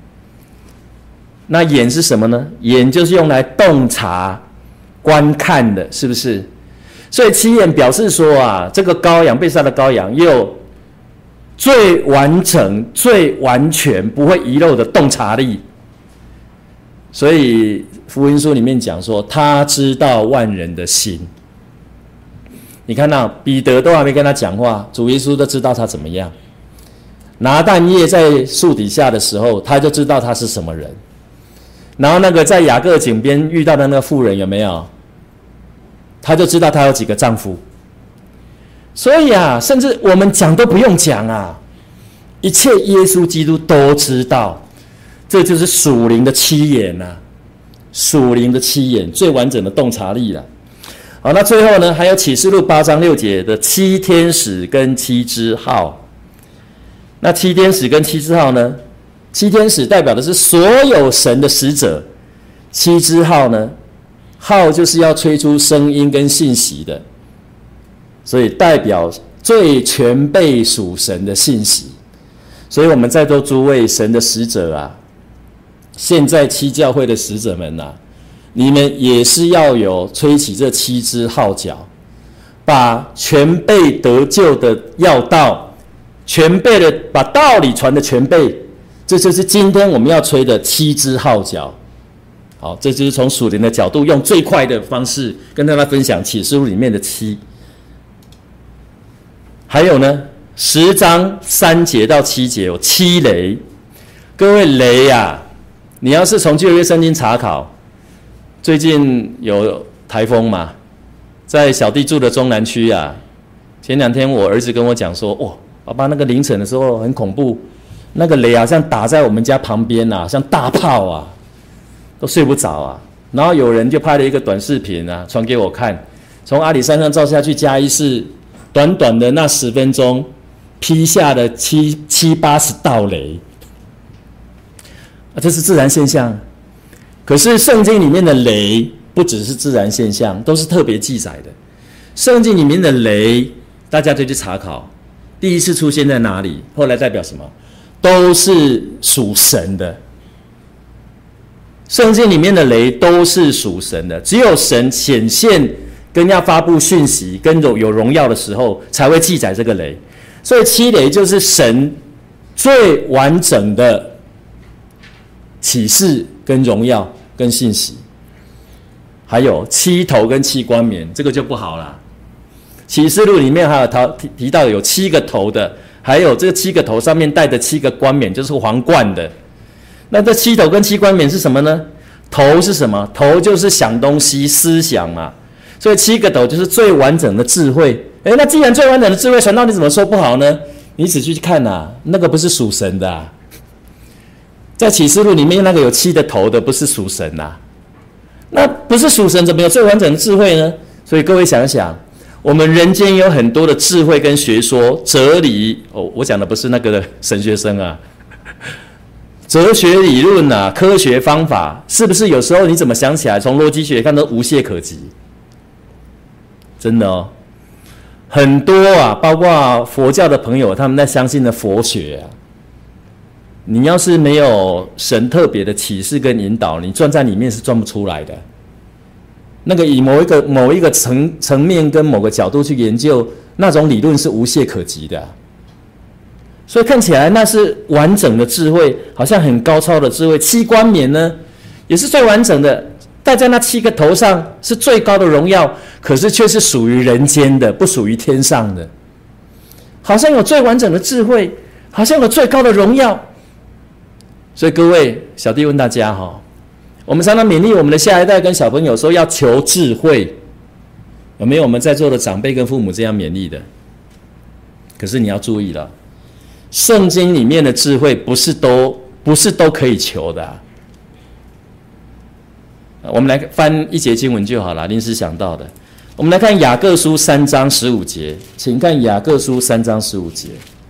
那眼是什么呢？眼就是用来洞察、观看的，是不是？所以七眼表示说啊，这个羔羊被杀的羔羊有最完整、最完全、不会遗漏的洞察力。所以福音书里面讲说，他知道万人的心。你看到彼得都还没跟他讲话，主耶稣都知道他怎么样。拿但业在树底下的时候，他就知道他是什么人。然后那个在雅各井边遇到的那个妇人有没有？他就知道他有几个丈夫。所以啊，甚至我们讲都不用讲啊，一切耶稣基督都知道。这就是属灵的七眼啊，属灵的七眼最完整的洞察力了。好，那最后呢，还有启示录八章六节的七天使跟七支号。那七天使跟七支号呢？七天使代表的是所有神的使者，七支号呢，号就是要吹出声音跟信息的，所以代表最全备属神的信息。所以我们在座诸位神的使者啊，现在七教会的使者们啊，你们也是要有吹起这七支号角，把全备得救的要道，全备的把道理传的全备，这就是今天我们要吹的七支号角。好，这就是从属灵的角度，用最快的方式跟大家分享启示录里面的七。还有呢，十章三节到七节有七雷。各位雷啊，你要是从旧约圣经查考，最近有台风嘛，在小弟住的中南区啊，前两天我儿子跟我讲说，哇，爸爸那个凌晨的时候很恐怖，那个雷好像打在我们家旁边啊，像大炮啊，都睡不着啊。然后有人就拍了一个短视频啊，传给我看，从阿里山上照下去嘉义市，短短的那十分钟，劈下了七七八十道雷，啊，这是自然现象。可是圣经里面的雷不只是自然现象，都是特别记载的。圣经里面的雷，大家就去查考，第一次出现在哪里，后来代表什么，都是属神的。圣经里面的雷都是属神的，只有神显现跟要发布讯息跟有荣耀的时候，才会记载这个雷。所以七雷就是神最完整的启示跟荣耀跟信息。还有七头跟七冠冕，这个就不好了。启示录里面还有提提到有七个头的，还有这个七个头上面戴的七个冠冕，就是皇冠的。那这七头跟七冠冕是什么呢？头是什么？头就是想东西、思想嘛。所以七个头就是最完整的智慧。诶，那既然最完整的智慧，传道你怎么说不好呢？你仔细去看啊，那个不是属神的啊。在启示录里面那个有七的头的不是属神啊，那不是属神怎么有最完整的智慧呢？所以各位想想，我们人间有很多的智慧跟学说、哲理哦，我讲的不是那个神学生啊，哲学理论啊，科学方法，是不是有时候你怎么想起来，从逻辑学看都无懈可击？真的哦，很多啊，包括佛教的朋友，他们在相信的佛学啊，你要是没有神特别的启示跟引导，你钻在里面是钻不出来的。那个以某一个某一个层层面跟某个角度去研究，那种理论是无懈可击的。 所以看起来那是完整的智慧，好像很高超的智慧。七冠冕呢，也是最完整的，戴在那七个头上是最高的荣耀，可是却是属于人间的，不属于天上的。好像有最完整的智慧，好像有最高的荣耀。所以各位，小弟问大家哈，我们常常勉励我们的下一代跟小朋友说要求智慧，有没有我们在座的长辈跟父母这样勉励的？可是你要注意了，圣经里面的智慧不是都不是都可以求的啊。我们来翻一节经文就好了，临时想到的。我们来看雅各书三章十五节，请看雅各书三章十五节。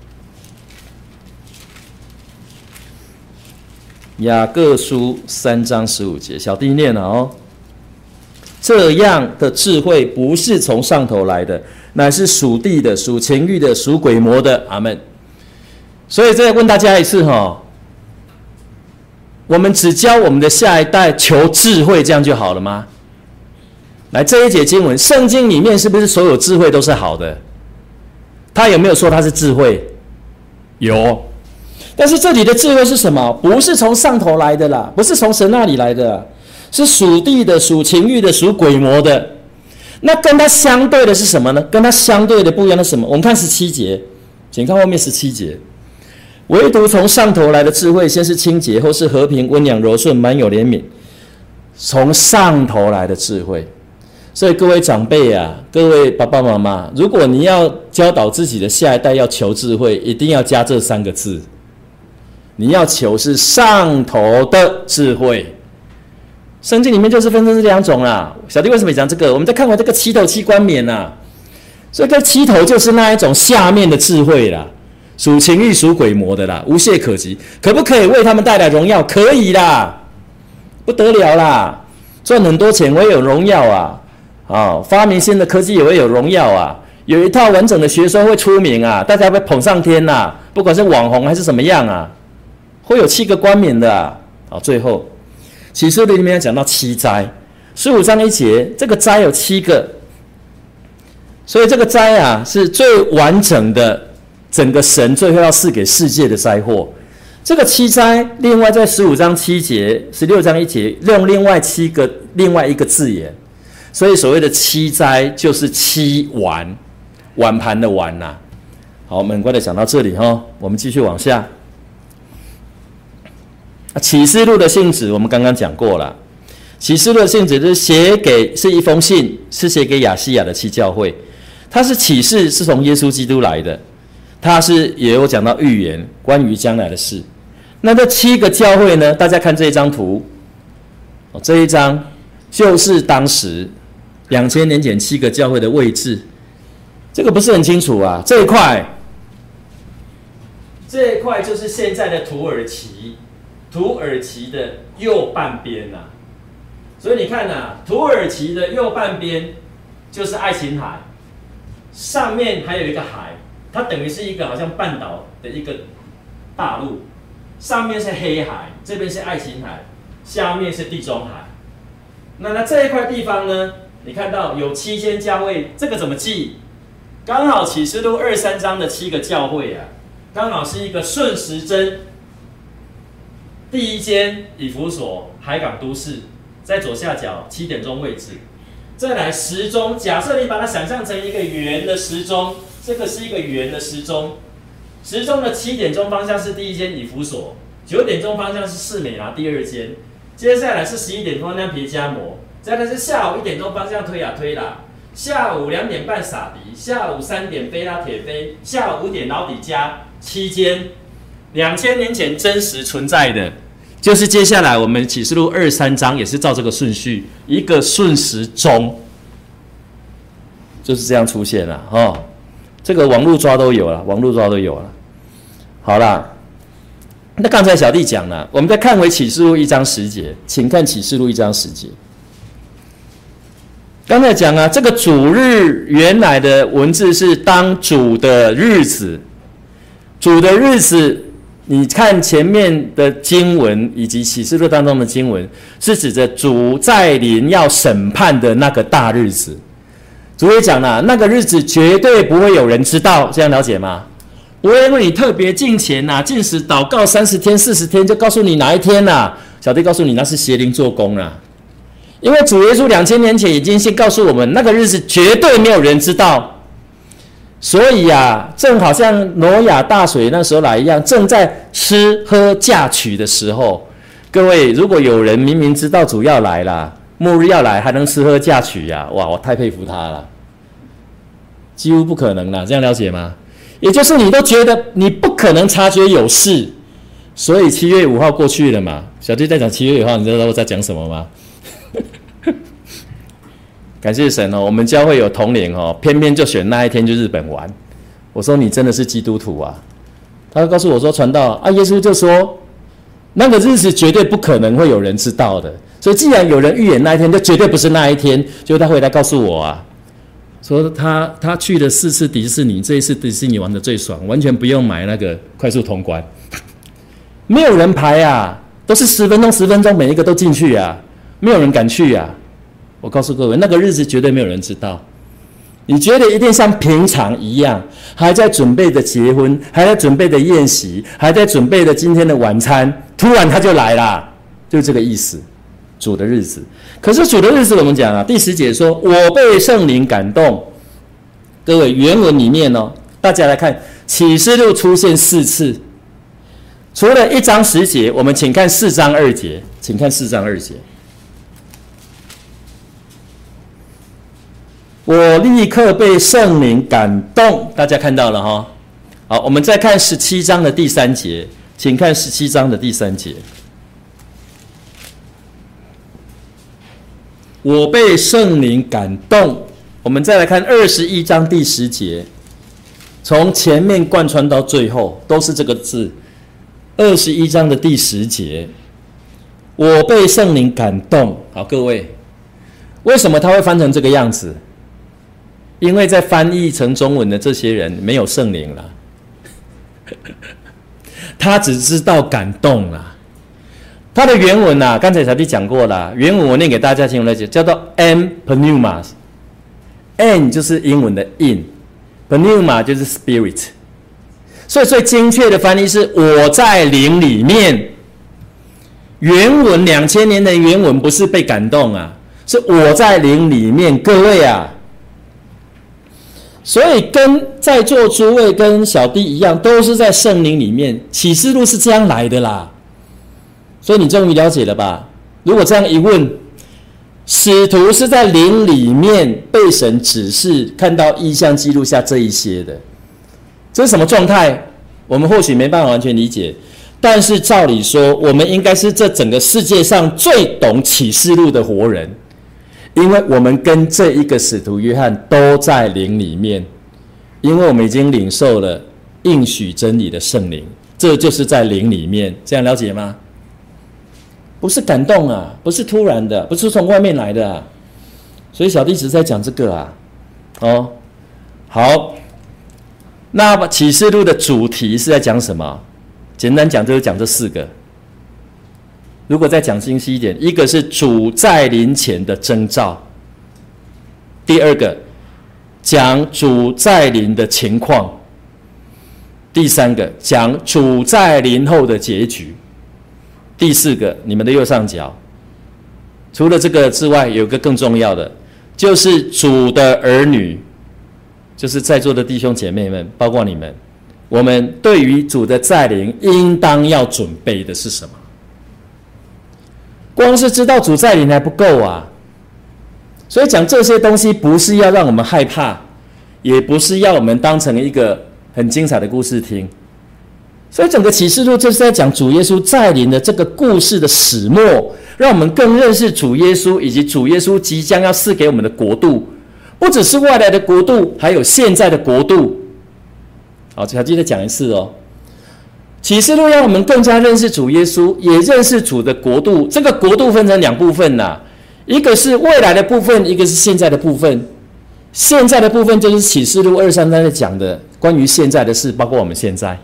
雅各书三章十五节，小弟念了哦。这样的智慧不是从上头来的，乃是属地的、属情欲的、属鬼魔的。阿们。所以再问大家一次哈，我们只教我们的下一代求智慧，这样就好了吗？来，这一节经文，圣经里面是不是所有智慧都是好的？他有没有说它是智慧？有。但是这里的智慧是什么？不是从上头来的啦，不是从神那里来的啦，是属地的、属情欲的、属鬼魔的。那跟它相对的是什么呢？跟它相对的不一样的是什么？我们看十七节，请看后面十七节。唯独从上头来的智慧，先是清洁，后是和平、温良、柔顺，满有怜悯。从上头来的智慧。所以各位长辈啊，各位爸爸妈妈，如果你要教导自己的下一代要求智慧，一定要加这三个字。你要求是上头的智慧。圣经里面就是分成这两种啦。小弟为什么讲这个？我们再看完这个七头七冠冕啦，所以这七头就是那一种下面的智慧啦，属情欲、属鬼魔的啦，无懈可击。可不可以为他们带来荣耀？可以啦，不得了啦，赚很多钱我也有荣耀啊，啊、哦，发明新的科技也会有荣耀啊，有一套完整的学说会出名啊，大家被捧上天呐、啊，不管是网红还是什么样啊。会有七个冠冕的啊！好，最后启示录里面讲到七灾，十五章一节，这个灾有七个，所以这个灾啊是最完整的，整个神最后要赐给世界的灾祸。这个七灾，另外在十五章七节、十六章一节用另外七个另外一个字眼，所以所谓的七灾就是七碗，碗盘的碗呐、啊。好，我们很快的讲到这里哈，我们继续往下。启示录的性质我们刚刚讲过了，启示录的性质就是写给是一封信，是写给亚细亚的七教会，它是启示是从耶稣基督来的，它是也有讲到预言关于将来的事。那这七个教会呢，大家看这一张图，这一张就是当时两千年前七个教会的位置，这个不是很清楚啊，这一块这一块就是现在的土耳其。土耳其的右半边呐、啊，所以你看呐、啊，土耳其的右半边就是爱琴海，上面还有一个海，它等于是一个好像半岛的一个大陆，上面是黑海，这边是爱琴海，下面是地中海。那那这一块地方呢，你看到有七间教会，这个怎么记？刚好启示录二三章的七个教会啊，刚好是一个顺时针。第一间以弗所海港都市，在左下角七点钟位置。再来时钟，假设你把它想象成一个圆的时钟，这个是一个圆的时钟。时钟的七点钟方向是第一间以弗所，九点钟方向是士美拿第二间，接下来是十一点方向皮加摩，再来是下午一点钟方向推亚推拉，下午两点半撒迪，下午三点菲拉铁菲，下午五点老底加，七间。两千年前真实存在的，就是接下来我们启示录二三章也是照这个顺序，一个顺时钟，就是这样出现了哦。这个网络抓都有了，网络抓都有了。好啦，那刚才小弟讲了，我们再看回启示录一章十节，请看启示录一章十节。刚才讲啊，这个主日原来的文字是当主的日子，主的日子。你看前面的经文以及启示录当中的经文，是指着主再临要审判的那个大日子。主也讲了，那个日子绝对不会有人知道，这样了解吗？ 不会因为你特别敬虔呐、禁食祷告三十天、四十天，就告诉你哪一天呐、啊。小弟告诉你，那是邪灵做工啦、啊。因为主耶稣两千年前已经先告诉我们，那个日子绝对没有人知道。所以啊，正好像挪亚大水那时候来一样，正在吃喝嫁娶的时候。各位，如果有人明明知道主要来啦，末日要来，还能吃喝嫁娶呀、啊，哇，我太佩服他了。几乎不可能啦，这样了解吗？也就是你都觉得你不可能察觉有事，所以七月五号过去了嘛。小弟在讲七月五号，你知道我在讲什么吗？感谢神哦，我们教会有同龄哦，偏偏就选那一天去日本玩。我说你真的是基督徒啊？他告诉我说传道啊，耶稣就说那个日子绝对不可能会有人知道的，所以既然有人预言那一天，就绝对不是那一天。就他回来告诉我啊。说他他去了四次迪士尼，这一次迪士尼玩的最爽，完全不用买那个快速通关，没有人排啊，都是十分钟十分钟，每一个都进去啊，没有人敢去啊。我告诉各位，那个日子绝对没有人知道。你觉得一定像平常一样，还在准备的结婚，还在准备的宴席，还在准备的今天的晚餐，突然他就来啦，就是这个意思。主的日子，可是主的日子我们讲啊，第十节说，我被圣灵感动。各位，原文里面哦，大家来看，启示录出现四次，除了一章十节，我们请看四章二节，请看四章二节。我立刻被圣灵感动，大家看到了哈。好，我们再看十七章的第三节，请看十七章的第三节。我被圣灵感动。我们再来看二十一章第十节，从前面贯穿到最后都是这个字。二十一章的第十节，我被圣灵感动。好，各位，为什么他会翻成这个样子？因为在翻译成中文的这些人没有圣灵啦，他只知道感动啦。它的原文啊，刚才小弟讲过了，原文我念给大家听来讲，叫做 en pneuma。en 就是英文的 in，pneuma 就是 spirit， 所以最精确的翻译是我在灵里面。原文两千年的原文不是被感动啊，是我在灵里面。各位啊，所以跟在座诸位跟小弟一样，都是在圣灵里面。启示录是这样来的啦。所以你终于了解了吧？如果这样一问，使徒是在灵里面被神指示，看到异象记录下这一些的，这是什么状态？我们或许没办法完全理解，但是照理说，我们应该是这整个世界上最懂启示录的活人，因为我们跟这一个使徒约翰都在灵里面，因为我们已经领受了应许真理的圣灵，这就是在灵里面。这样了解吗？不是感动啊，不是突然的，不是从外面来的啊。所以小弟只是在讲这个啊。哦，好，那启示录的主题是在讲什么？简单讲就是讲这四个。如果再讲清晰一点，一个是主在临前的征兆，第二个讲主在临的情况，第三个讲主在临后的结局。第四个，你们的右上角，除了这个之外，有个更重要的，就是主的儿女，就是在座的弟兄姐妹们，包括你们，我们对于主的再临，应当要准备的是什么？光是知道主再临还不够啊，所以讲这些东西，不是要让我们害怕，也不是要我们当成一个很精彩的故事听。所以整个启示录就是在讲主耶稣再临的这个故事的始末，让我们更认识主耶稣，以及主耶稣即将要赐给我们的国度，不只是外来的国度，还有现在的国度。好，还记得讲一次哦。启示录让我们更加认识主耶稣，也认识主的国度。这个国度分成两部分呐、啊，一个是未来的部分，一个是现在的部分。现在的部分就是启示录二三章在讲的关于现在的事，包括我们现在。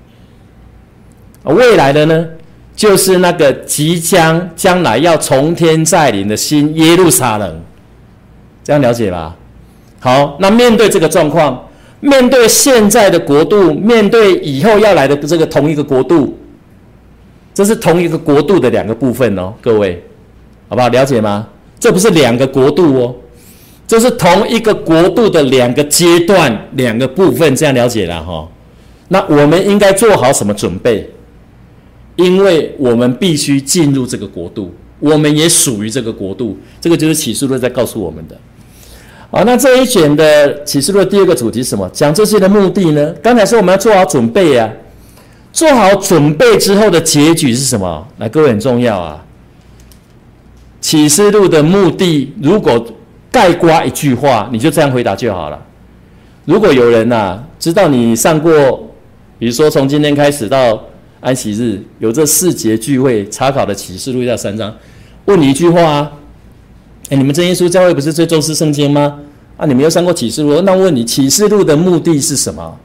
未来的呢，就是那个即将将来要从天再临的新耶路撒冷，这样了解吧？好，那面对这个状况， 面对现在的国度，面对以后要来的这个同一个国度，这是同一个国度的两个部分哦，各位，好不好？了解吗？这不是两个国度哦，这是同一个国度的两个阶段、两个部分，这样了解了哈、哦。那我们应该做好什么准备？因为我们必须进入这个国度，我们也属于这个国度，这个就是启示录在告诉我们的。好，那这一卷的启示录的第二个主题是什么？讲这些的目的呢？刚才说我们要做好准备啊，做好准备之后的结局是什么？来，各位很重要啊。启示录的目的，如果概括一句话，你就这样回答就好了。如果有人啊知道你上过，比如说从今天开始到安息日有这四节聚会查考的启示录要三章，问你一句话啊。哎，你们真耶稣教会不是最重视圣经吗？啊，你们又上过启示录，那我问你，启示录的目的是什么？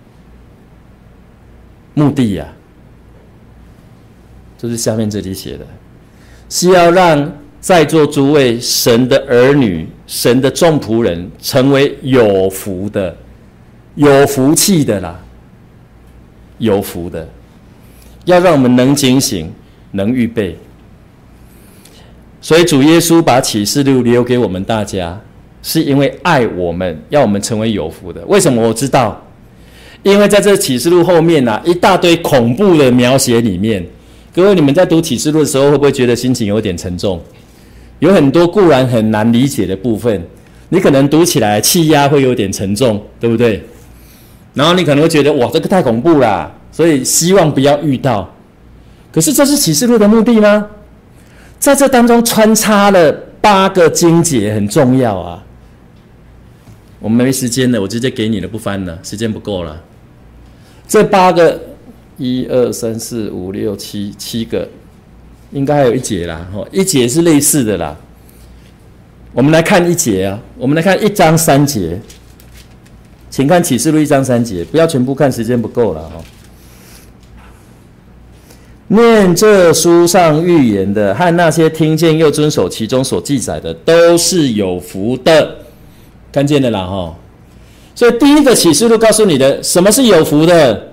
目的呀、啊，就是下面这里写的，是要让在座诸位神的儿女、神的众仆人成为有福的、有福气的啦，有福的，要让我们能警醒、能预备。所以主耶稣把启示录留给我们大家，是因为爱我们，要我们成为有福的。为什么我知道？因为在这启示录后面啊，一大堆恐怖的描写里面，各位你们在读启示录的时候，会不会觉得心情有点沉重？有很多固然很难理解的部分，你可能读起来气压会有点沉重，对不对？然后你可能会觉得哇，这个太恐怖啦，所以希望不要遇到。可是这是启示录的目的吗？在这当中穿插了八个经节，很重要啊。我们没时间了，我直接给你了，不翻了，时间不够了。这八个，一二三四五六七七个，应该还有一节啦，哦，一节是类似的啦。我们来看一节啊，我们来看一章三节，请看启示录一章三节，不要全部看，时间不够了哦。念这书上预言的和那些听见又遵守其中所记载的，都是有福的。看见了啦齁。所以第一个启示录告诉你的，什么是有福的？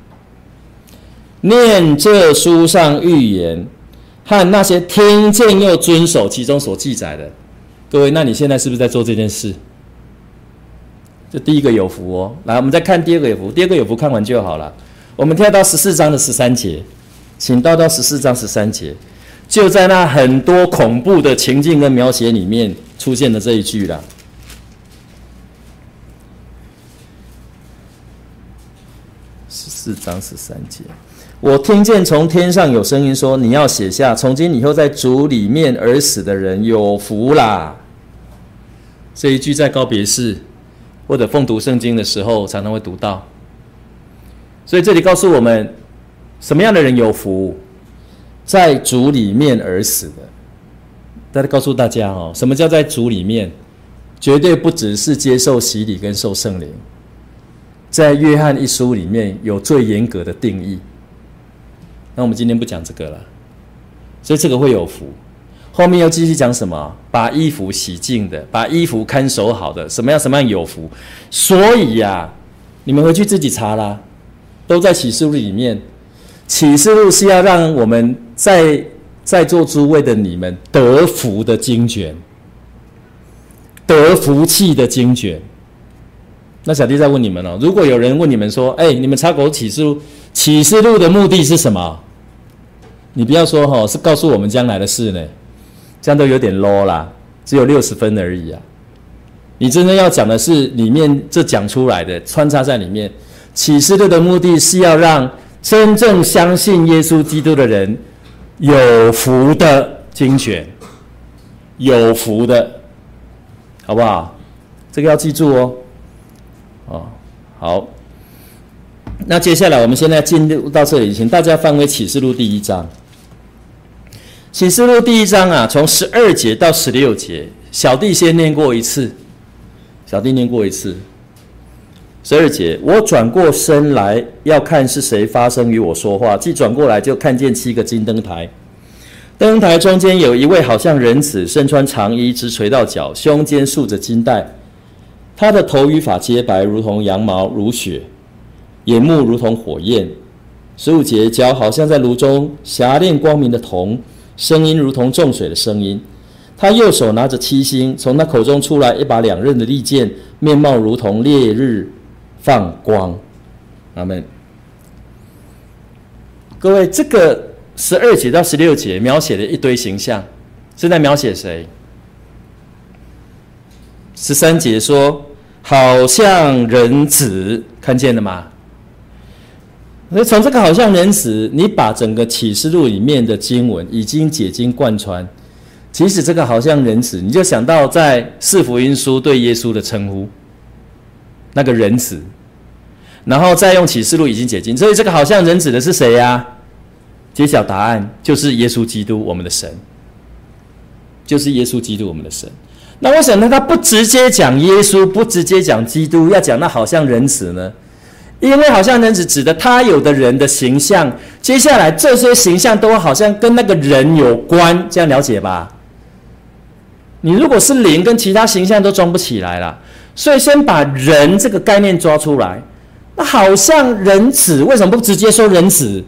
念这书上预言和那些听见又遵守其中所记载的。各位，那你现在是不是在做这件事？这第一个有福哦。来，我们再看第二个有福，第二个有福看完就好了。我们跳到十四章的十三节。请到到十四章十三节，就在那很多恐怖的情境跟描写里面出现了这一句啦。十四章十三节，我听见从天上有声音说：“你要写下，从今以后在主里面而死的人有福啦。”这一句在告别式或者奉读圣经的时候常常会读到。所以这里告诉我们，什么样的人有福？在主里面而死的。大家告诉大家哦，什么叫在主里面？绝对不只是接受洗礼跟受圣灵。在约翰一书里面有最严格的定义。那我们今天不讲这个了，所以这个会有福。后面又继续讲什么？把衣服洗净的，把衣服看守好的，什么样什么样有福？所以呀、啊，你们回去自己查啦，都在启示录里面。启示录是要让我们在在座诸位的你们得福的经卷，得福气的经卷。那小弟再问你们哦，如果有人问你们说，哎，你们查考启示录，启示录的目的是什么？你不要说哈、哦，是告诉我们将来的事呢，这样都有点 low 啦，只有六十分而已啊。你真正要讲的是里面这讲出来的，穿插在里面。启示录的目的是要让真正相信耶稣基督的人有福的经卷，有福的，好不好？这个要记住哦。哦，好。那接下来我们现在进入到这里，请大家翻回启示录第一章。启示录第一章啊，从十二节到十六节，小弟先念过一次，小弟念过一次。十二节，我转过身来要看是谁发声与我说话，既转过来就看见七个金灯台，灯台中间有一位好像人子，身穿长衣，直垂到脚，胸间束着金带， 他的头与发洁白，如同羊毛，如雪；眼目如同火焰。十五节，脚好像在炉中霞炼光明的铜，声音如同众水的声音。他右手拿着七星，从他口中出来一把两刃的利剑，面貌如同烈日放光。阿们。各位，这个十二节到十六节描写了一堆形象，是在描写谁？十三节说，好像人子，看见了吗？所以从这个好像人子，你把整个启示录里面的经文已经解经贯穿。其实这个好像人子，你就想到在四福音书对耶稣的称呼，那个人子，然后再用启示录已经解经，所以这个好像人子的是谁呀、啊？揭晓答案，就是耶稣基督，我们的神，就是耶稣基督，我们的神。那为什么他不直接讲耶稣，不直接讲基督，要讲那好像人子呢？因为好像人子指的他有的人的形象，接下来这些形象都好像跟那个人有关，这样了解吧？你如果是灵，跟其他形象都装不起来了，所以先把人这个概念抓出来。那好像人子，为什么不直接说人子？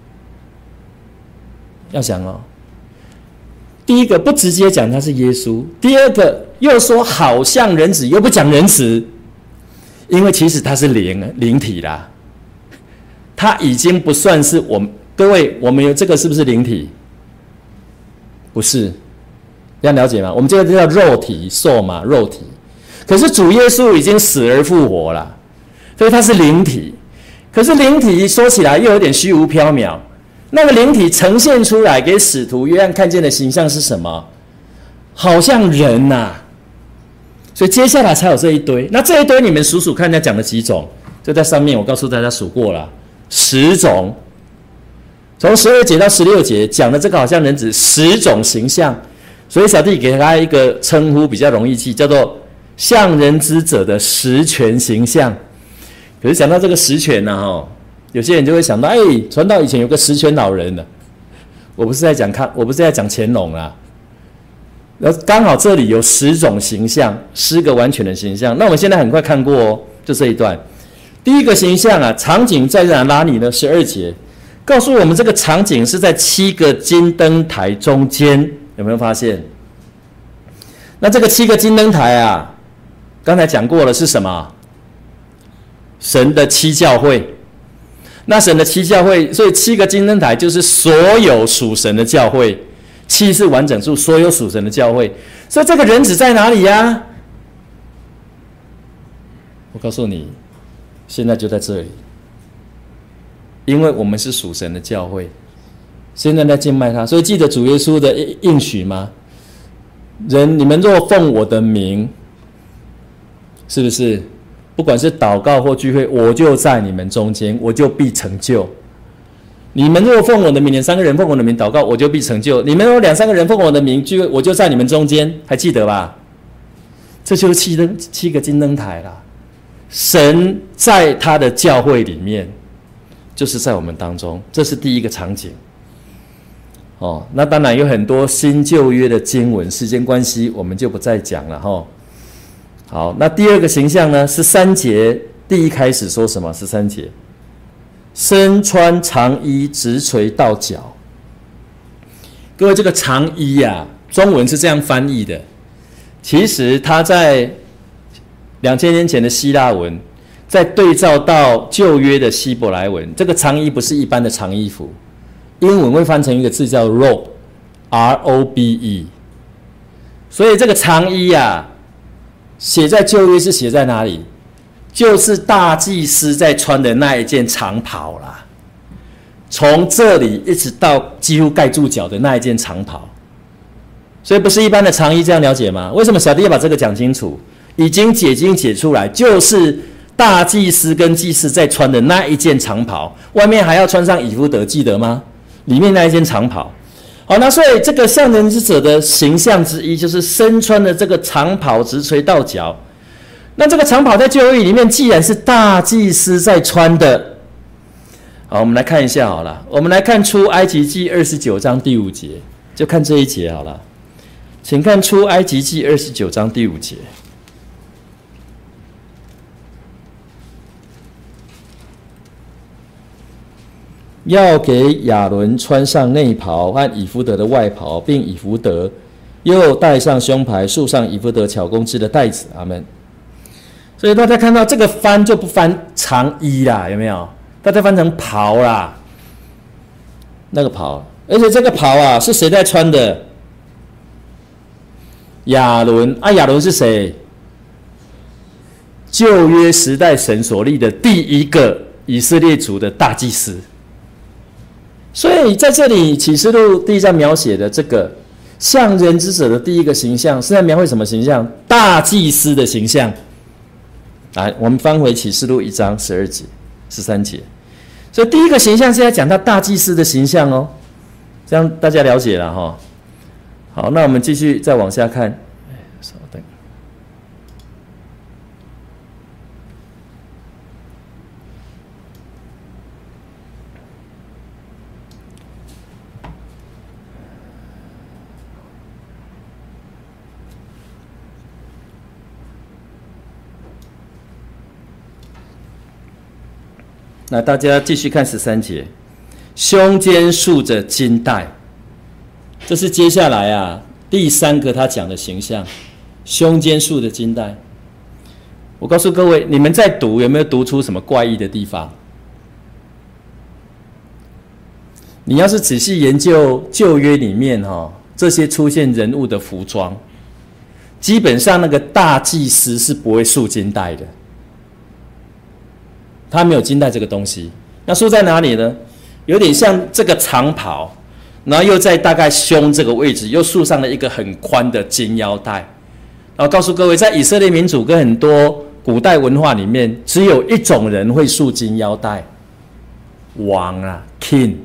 要想哦，第一个不直接讲他是耶稣，第二个又说好像人子，又不讲人子，因为其实他是灵灵体啦，他已经不算是我们各位，我们有这个是不是灵体？不是。要了解吗？我们这个叫肉体受嘛，肉体。可是主耶稣已经死而复活了，所以他是灵体。可是灵体说起来又有点虚无缥缈。那个灵体呈现出来给使徒约翰看见的形象是什么？好像人呐、啊。所以接下来才有这一堆。那这一堆你们数数看，他讲了几种？就在上面，我告诉大家数过了，十种。从十二节到十六节讲的这个好像人子十种形象。所以小弟给他一个称呼比较容易记，叫做像人之者的十全形象。可是讲到这个十全呢、啊，有些人就会想到，哎，传道以前有个十全老人呢。我不是在讲看，我不是在讲乾隆啦。然后刚好这里有十种形象，十个完全的形象。那我们现在很快看过哦，就这一段。第一个形象啊，场景在哪里呢？十二节告诉我们，这个场景是在七个金灯台中间。有没有发现？那这个七个金灯台啊，刚才讲过了是什么？神的七教会。那神的七教会，所以七个金灯台就是所有属神的教会，七是完整数，所有属神的教会。所以这个人子在哪里呀、啊？我告诉你，现在就在这里，因为我们是属神的教会。现在在敬拜他，所以记得主耶稣的应许吗？人，你们若奉我的名，是不是？不管是祷告或聚会，我就在你们中间，我就必成就。你们若奉我的名，两三个人奉我的名祷告，我就必成就。你们若两三个人奉我的名聚会，我就在你们中间，还记得吧？这就是七灯七个金灯台啦。神在他的教会里面，就是在我们当中，这是第一个场景。哦，那当然有很多新旧约的经文，时间关系我们就不再讲了哈、哦。好，那第二个形象呢？十三节第一开始说什么？十三节，身穿长衣，直垂到脚。各位，这个长衣啊，中文是这样翻译的，其实它在两千年前的希腊文，再对照到旧约的希伯来文，这个长衣不是一般的长衣服。英文会翻成一个字叫 robe， R O B E。所以这个长衣啊，写在旧约是写在哪里？就是大祭司在穿的那一件长袍啦。从这里一直到几乎盖住脚的那一件长袍。所以不是一般的长衣，这样了解吗？为什么小弟要把这个讲清楚？已经解经解出来，就是大祭司跟祭司在穿的那一件长袍，外面还要穿上以弗得，记得吗？里面那一件长袍。好，那所以这个像人之者的形象之一，就是身穿的这个长袍直垂到脚。那这个长袍在旧约里面，既然是大祭司在穿的，好，我们来看一下好了。我们来看出埃及记二十九章第五节，就看这一节好了。请看出埃及记二十九章第五节。 要给亚伦穿上内袍和以弗得的外袍，并以弗得又戴上胸牌，束上以弗得巧工织的带子。阿们。所以大家看到这个翻就不翻长衣啦，有没有？大家翻成袍啦，那个袍，而且这个袍啊是谁在穿的？亚伦啊，亚伦是谁？旧约时代神所立的第一个以色列族的大祭司。所以在这里启示录第一章描写的这个像人之者的第一个形象，是在描绘什么形象？大祭司的形象。来，我们翻回启示录一章十二节、十三节。所以第一个形象是在讲他大祭司的形象哦，这样大家了解了哈。好，那我们继续再往下看。稍等。那大家继续看十三节，胸间束着金带，这是接下来啊第三个他讲的形象，胸间束着金带。我告诉各位，你们在读有没有读出什么怪异的地方？你要是仔细研究旧约里面哈、哦、这些出现人物的服装，基本上那个大祭司是不会束金带的。他没有金带这个东西，那束在哪里呢？有点像这个长袍，然后又在大概胸这个位置又束上了一个很宽的金腰带。然后告诉各位，在以色列民族跟很多古代文化里面，只有一种人会束金腰带，王啊 ，king。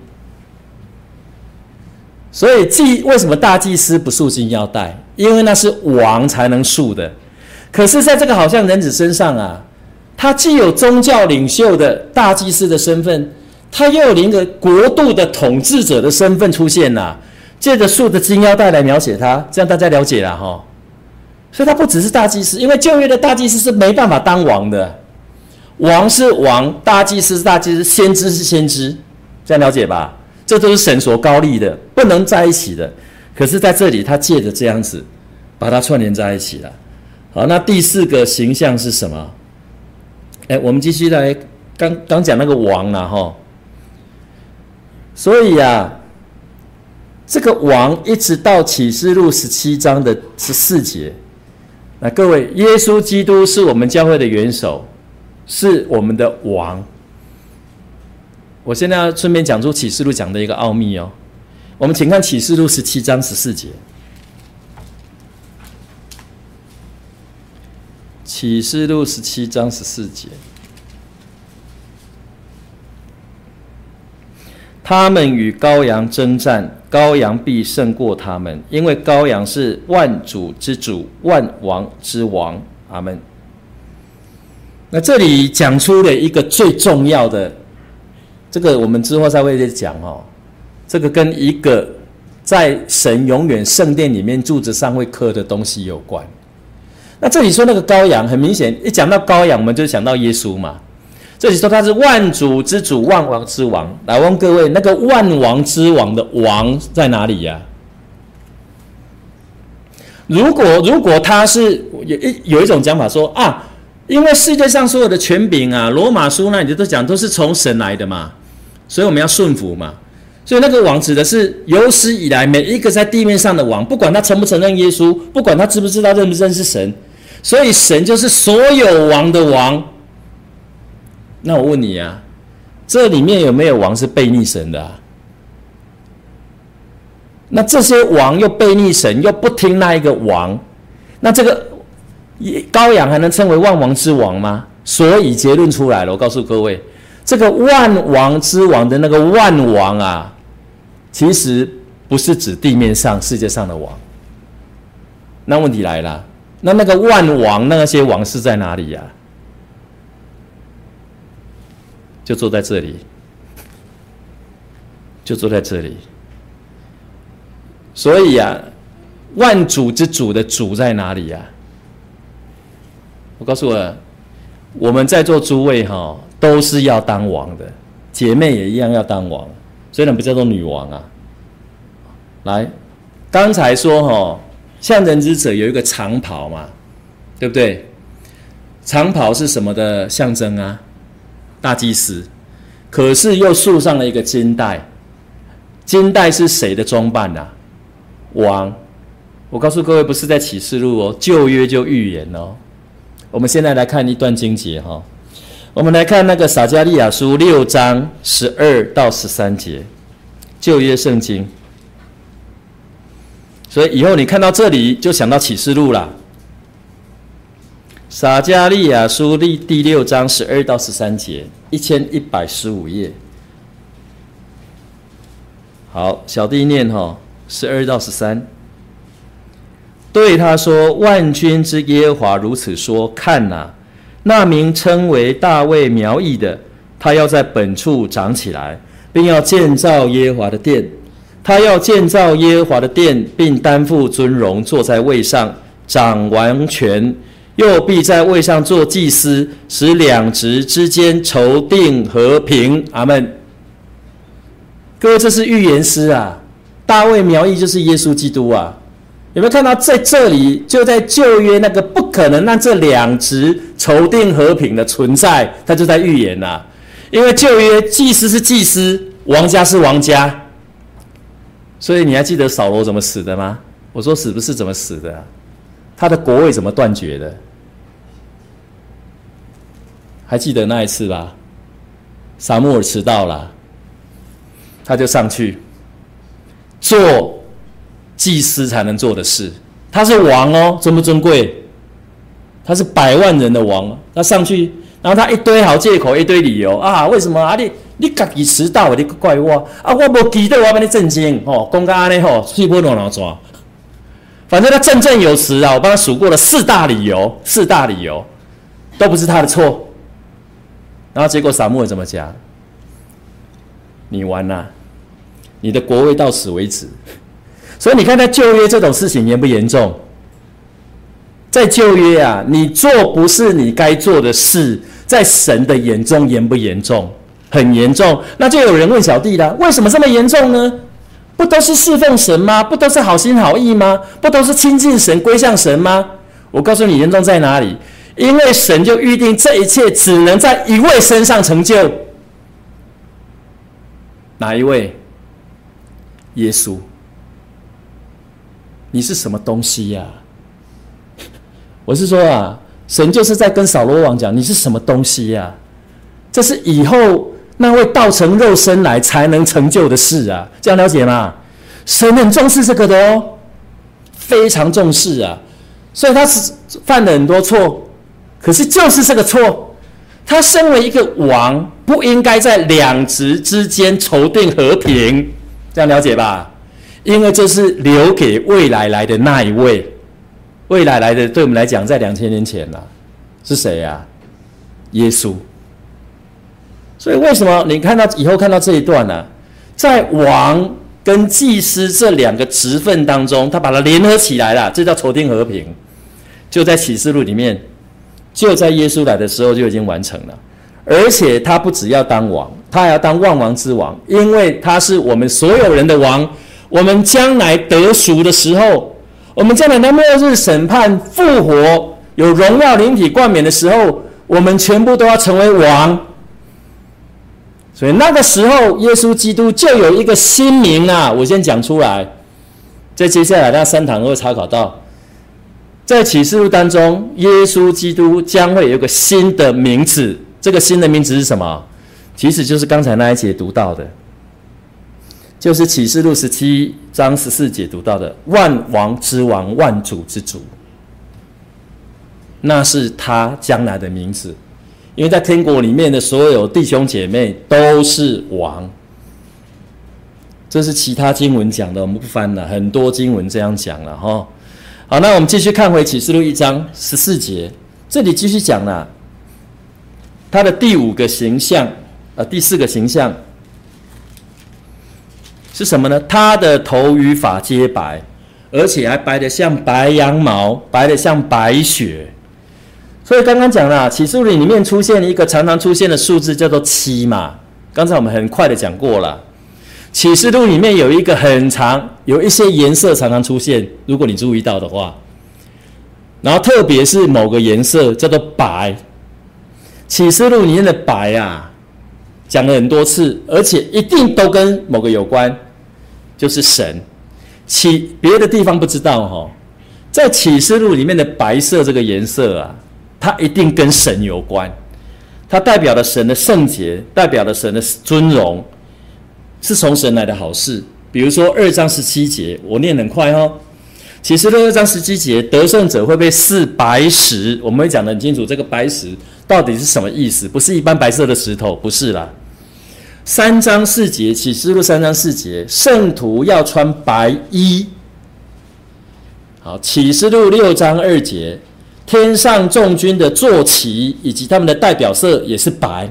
所以祭为什么大祭司不束金腰带？因为那是王才能束的。可是在这个好像人子身上啊，他既有宗教领袖的大祭司的身份，他又有一个国度的统治者的身份出现了，借着束的金腰带来描写他，这样大家了解了哈。所以他不只是大祭司，因为旧约的大祭司是没办法当王的，王是王，大祭司是大祭司，先知是先知，这样了解吧？这都是神所高立的，不能在一起的。可是在这里，他借着这样子把它串联在一起了。好，那第四个形象是什么？哎，我们继续来刚刚讲那个王啦哈。所以啊，这个王一直到启示录十七章的十四节，那各位，耶稣基督是我们教会的元首，是我们的王。我现在要顺便讲出启示录讲的一个奥秘哦。我们请看启示录十七章十四节。启示录十七章十四节，他们与羔羊征战，羔羊必胜过他们，因为羔羊是万主之主，万王之王。阿们。那这里讲出了一个最重要的，这个我们之后才会再讲哦。这个跟一个在神永远圣殿里面柱子上会刻的东西有关。那这里说那个羔羊，很明显，一讲到羔羊，我们就想到耶稣嘛。这里说他是万主之主，万王之王。来问各位，那个万王之王的王在哪里呀、啊？如果如果他是有一有一种讲法说啊，因为世界上所有的权柄啊，罗马书那里都讲都是从神来的嘛，所以我们要顺服嘛。所以那个王指的是有史以来每一个在地面上的王，不管他承不承认耶稣，不管他知不知道认不认识神，所以神就是所有王的王。那我问你啊，这里面有没有王是悖逆神的啊？那这些王又悖逆神，又不听那一个王，那这个羔羊还能称为万王之王吗？所以结论出来了，我告诉各位，这个万王之王的那个万王啊，其实不是指地面上世界上的王。那问题来了，那那个万王那些王是在哪里呀、啊？就坐在这里，就坐在这里。所以啊，万主之主的主在哪里呀、啊？我告诉我，我们在座诸位哈、哦，都是要当王的。 姐妹也一样要当王，虽然不叫做女王啊。来，刚才说哦，象人之者有一个长袍嘛，对不对？长袍是什么的象征啊？大祭司。可是又束上了一个金带，金带是谁的装扮啊？王。我告诉各位，不是在启示录哦，旧约就预言哦。我们现在来看一段经节哈、哦，我们来看那个撒迦利亚书六章十二到十三节，旧约圣经。所以以后你看到这里就想到启示录啦。撒迦利亚书第第六章十二到十三节，一千一百十五页。好，小弟念哈、哦，十二到十三。对他说：“万军之耶和华如此说：看哪，那名称为大卫苗裔的，他要在本处长起来，并要建造耶和华的殿。他要建造耶和华的殿，并担负尊荣，坐在位上，掌王权。又必在位上做祭司，使两职之间筹定和平。”阿们。各位，这是预言诗啊！大卫苗裔就是耶稣基督啊！有没有看到在这里，就在旧约那个不可能让这两职筹定和平的存在，他就在预言啊。因为旧约祭司是祭司，王家是王家，所以你还记得扫罗怎么死的吗？我说死不是怎么死的啊，他的国位怎么断绝的？还记得那一次吧？撒母耳迟到了，他就上去做祭司才能做的事。他是王哦，尊不尊贵？他是百万人的王，他上去，然后他一堆好借口，一堆理由啊，为什么啊？你你自己迟到，你怪我啊？我没记得我要帮你震惊哦，讲到安尼吼，气不乱乱抓。反正他振振有词啊，我帮他数过了四大理由，四大理由都不是他的错。然后结果撒母耳怎么讲？你完了，你的国位到此为止。所以你看，在旧约这种事情严不严重？在旧约啊，你做不是你该做的事，在神的眼中严不严重？很严重。那就有人问小弟了，为什么这么严重呢？不都是侍奉神吗？不都是好心好意吗？不都是亲近神、归向神吗？我告诉你，严重在哪里？因为神就预定这一切只能在一位身上成就。哪一位？耶稣。你是什么东西呀、啊？我是说啊，神就是在跟扫罗王讲，你是什么东西呀、啊？这是以后那位道成肉身来才能成就的事啊，这样了解吗？神很重视这个的哦，非常重视啊，所以他是犯了很多错，可是就是这个错，他身为一个王，不应该在两职之间筹定和平，这样了解吧？因为这是留给未来来的那一位，未来来的对我们来讲，在两千年前啦、啊，是谁呀、啊？耶稣。所以为什么你看到以后看到这一段呢、啊？在王跟祭司这两个职分当中，他把它联合起来了，这叫筹定和平。就在启示录里面，就在耶稣来的时候就已经完成了。而且他不只要当王，他还要当万王之王，因为他是我们所有人的王。我们将来得赎的时候，我们将来的末日审判、复活、有荣耀灵体冠冕的时候，我们全部都要成为王。所以那个时候，耶稣基督就有一个新名啊！我先讲出来，在接下来那三堂会查考到，在启示录当中，耶稣基督将会有一个新的名字。这个新的名字是什么？其实就是刚才那一节读到的。就是启示录十七章十四节读到的万王之王、万主之主，那是他将来的名字。因为在天国里面的所有弟兄姐妹都是王，这是其他经文讲的，我们不翻了，很多经文这样讲了哈。好，那我们继续看回启示录一章十四节，这里继续讲了他的第五个形象，呃，第四个形象。是什么呢？他的头与发皆白，而且还白得像白羊毛，白得像白雪。所以刚刚讲了，启示录里面出现一个常常出现的数字，叫做七嘛。 刚才我们很快的讲过了，启示录里面有一个很长，有一些颜色常常出现，如果你注意到的话，然后特别是某个颜色叫做白，启示录里面的白啊，讲了很多次，而且一定都跟某个有关，就是神。启别的地方不知道哈，在启示录里面的白色这个颜色啊，它一定跟神有关，它代表了神的圣洁，代表了神的尊荣，是从神来的好事。比如说二章十七节，我念很快哦。启示录二章十七节，得胜者会被赐白石，我们会讲得很清楚，这个白石到底是什么意思？不是一般白色的石头，不是啦。三章四节，启示录三章四节，圣徒要穿白衣。好，启示录六章二节，天上众军的坐骑以及他们的代表色也是白。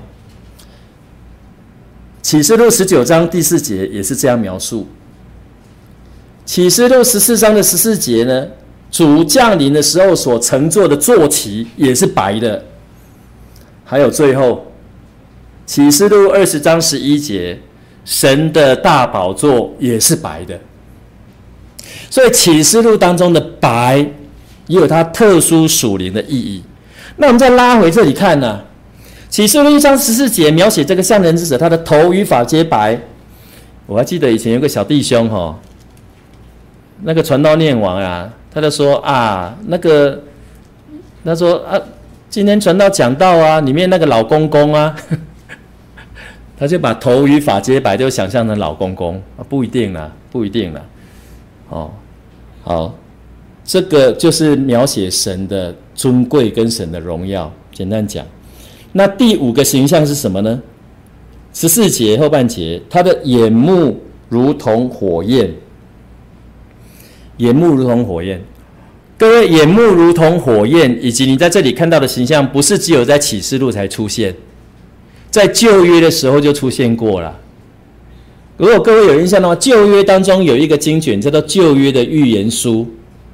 启示录十九章第四节也是这样描述。启示录十四章的十四节呢，主降临的时候所乘坐的坐骑也是白的。还有最后启示录二十章十一节，神的大宝座也是白的。所以启示录当中的白也有它特殊属灵的意义。那我们再拉回这里看呢、啊，启示录一章十四节描写这个象人之子，他的头与发皆白。我还记得以前有个小弟兄哈、哦，那个传道念完啊，他就说啊，那个他说啊，今天传道讲道啊，里面那个老公公啊。他就把头与发皆白就想象成老公公啊，不一定啦，不一定啦。哦，好，这个就是描写神的尊贵跟神的荣耀。简单讲，那第五个形象是什么呢？十四节后半节，他的眼目如同火焰，眼目如同火焰。各位，眼目如同火焰，以及你在这里看到的形象，不是只有在启示录才出现。在旧约的时候就出现过了。如果各位有印象的话，旧约当中有一个经卷叫做旧约的预言书，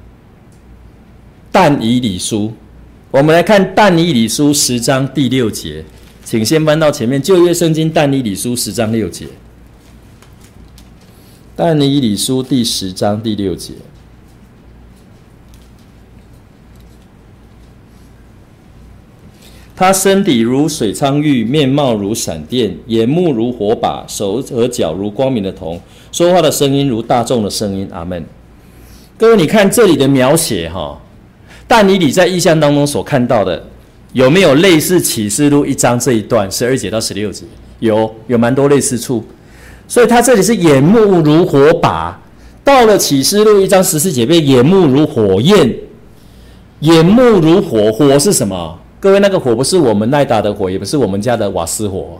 但以理书。我们来看但以理书十章第六节，请先翻到前面，旧约圣经但以理书十章六节。但以理书第十章第六节。他身体如水苍玉，面貌如闪电，眼目如火把，手和脚如光明的铜，说话的声音如大众的声音。阿们。各位，你看这里的描写哈，但以理在异象当中所看到的，有没有类似启示录一章这一段十二节到十六节？有，有蛮多类似处。所以他这里是眼目如火把，到了启示录一章十四节被眼目如火焰，眼目如火，火是什么？各位，那个火不是我们耐打的火，也不是我们家的瓦斯火。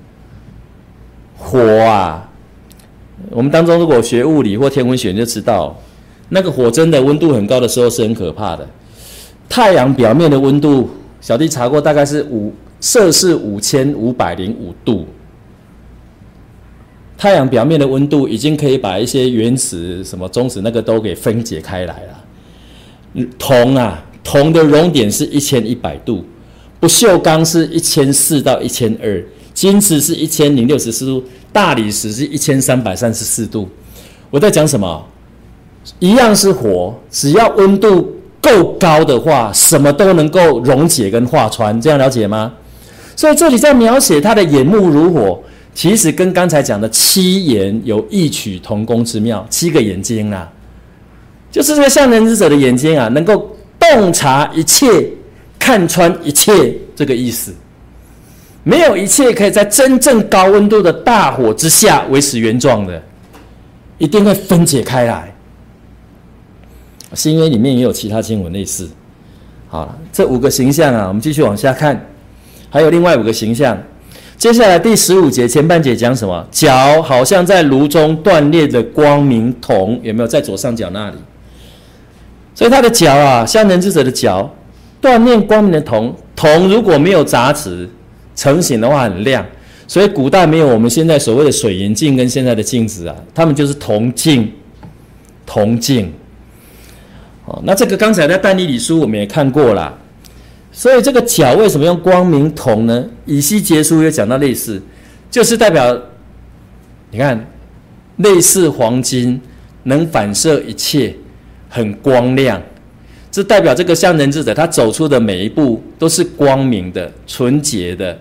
火啊，我们当中如果学物理或天文学，你就知道，那个火真的温度很高的时候是很可怕的。太阳表面的温度，小弟查过，大概是五摄氏五千五百零五度。太阳表面的温度已经可以把一些原子、什么中子那个都给分解开来了。铜啊，铜的熔点是一千一百度。不锈钢是一千四到一千二，金子是一千零六十四度，大理石是一千三百三十四度。我在讲什么？一样是火，只要温度够高的话，什么都能够溶解跟化穿，这样了解吗？所以这里在描写他的眼目如火，其实跟刚才讲的七眼有异曲同工之妙。七个眼睛啊，就是这个象人之者的眼睛啊，能够洞察一切，看穿一切，这个意思。没有一切可以在真正高温度的大火之下维持原状的，一定会分解开来。是因为里面也有其他经文类似。好了，这五个形象啊，我们继续往下看，还有另外五个形象。接下来第十五节前半节讲什么？脚好像在炉中断裂的光明铜，有没有在左上角那里？所以他的脚啊，象人之者的脚断裂光明的铜，铜如果没有杂质成型的话很亮，所以古代没有我们现在所谓的水银镜跟现在的镜子啊，他们就是铜镜，铜镜。哦，那这个刚才在但以理书我们也看过啦，所以这个脚为什么用光明铜呢？以西结书也讲到类似， 就是代表，你看，类似黄金，能反射一切，很光亮。这代表这个向人之者，他走出的每一步都是光明的、纯洁的，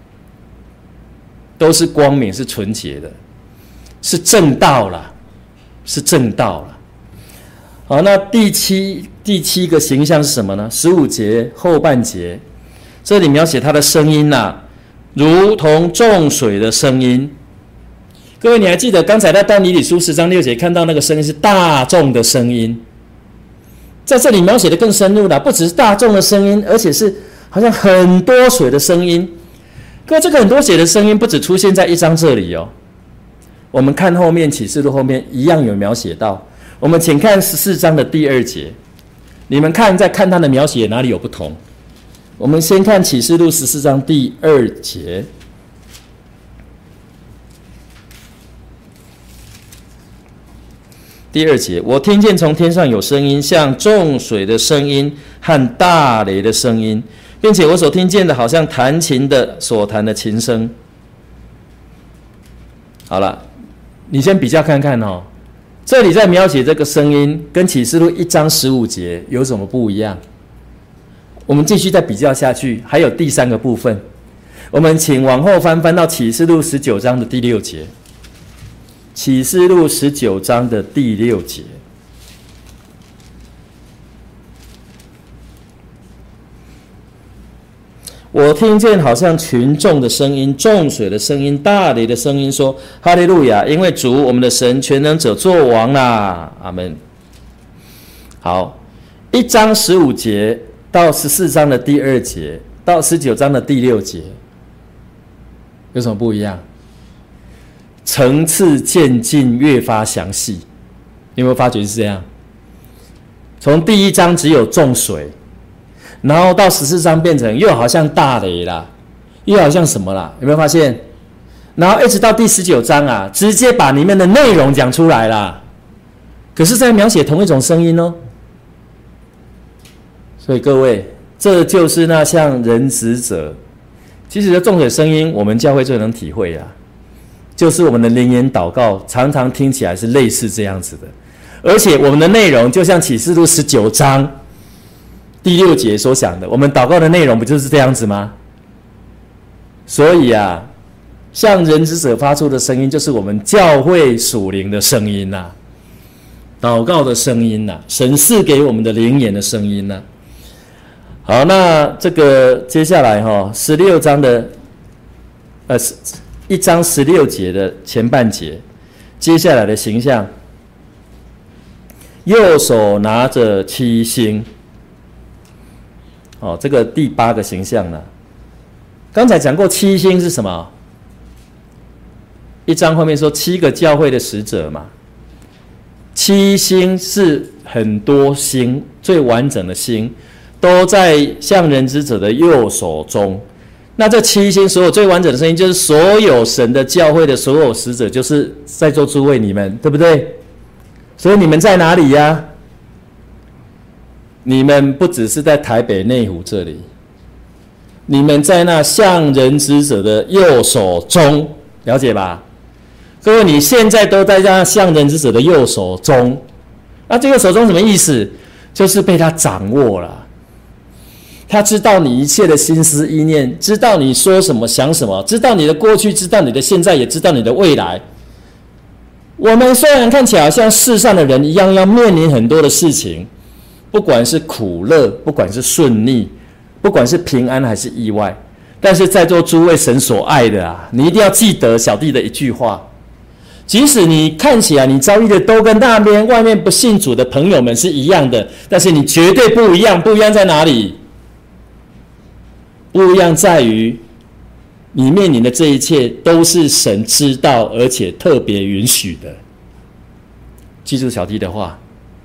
都是光明、是纯洁的，是正道啦，是正道啦。好，那第七第七个形象是什么呢？十五节后半节，这里描写他的声音呐、啊，如同众水的声音。各位，你还记得刚才在但以理书十章六节看到那个声音是大众的声音？在这里描写的更深入了，不只是大众的声音，而且是好像很多水的声音。各位，这个很多水的声音不只出现在一章这里哦，我们看后面启示录后面一样有描写到。我们请看十四章的第二节，你们看再看它的描写哪里有不同？我们先看启示录十四章第二节。第二节，我听见从天上有声音，像众水的声音和大雷的声音，并且我所听见的好像弹琴的所弹的琴声。好了，你先比较看看哦，这里在描写这个声音跟启示录一章十五节有什么不一样？我们继续再比较下去，还有第三个部分，我们请往后翻翻到启示录十九章的第六节。启示录十九章的第六节，我听见好像群众的声音、众水的声音、大雷的声音，说：“哈利路亚！因为主我们的神全能者作王啦！”阿们。好，一章十五节到十四章的第二节到十九章的第六节，有什么不一样？层次渐进，越发详细。你有没有发觉是这样？从第一章只有众水，然后到十四章变成又好像大雷啦，又好像什么啦？有没有发现？然后一直到第十九章啊，直接把里面的内容讲出来啦。可是在描写同一种声音哦。所以各位，这就是那像人子者。其实这众水声音，我们教会最能体会啊。就是我们的灵言祷告常常听起来是类似这样子的，而且我们的内容就像启示录十九章第六节所讲的，我们祷告的内容不就是这样子吗？所以啊，向人子者发出的声音就是我们教会属灵的声音呐、啊，祷告的声音呐、啊，神赐给我们的灵言的声音呐、啊。好，那这个接下来哈、哦，十六章的呃一章十六节的前半节，接下来的形象，右手拿着七星，哦，这个第八个形象呢，刚才讲过七星是什么？一章后面说七个教会的使者嘛，七星是很多星，最完整的星，都在向人之者的右手中。那这七星所有最完整的声音，就是所有神的教会的所有使者，就是在座诸位你们，对不对？所以你们在哪里呀？你们不只是在台北内湖这里，你们在那向人之者的右手中，了解吧？各位，你现在都在那向人之者的右手中，那这个手中什么意思？就是被他掌握了。他知道你一切的心思意念，知道你说什么想什么，知道你的过去，知道你的现在，也知道你的未来。我们虽然看起来像世上的人一样，要面临很多的事情，不管是苦乐，不管是顺利，不管是平安还是意外，但是在座诸位神所爱的啊，你一定要记得小弟的一句话：即使你看起来你遭遇的都跟那边外面不信主的朋友们是一样的，但是你绝对不一样。不一样在哪里？不一样在于，你面临的这一切都是神知道而且特别允许的。记住小弟的话，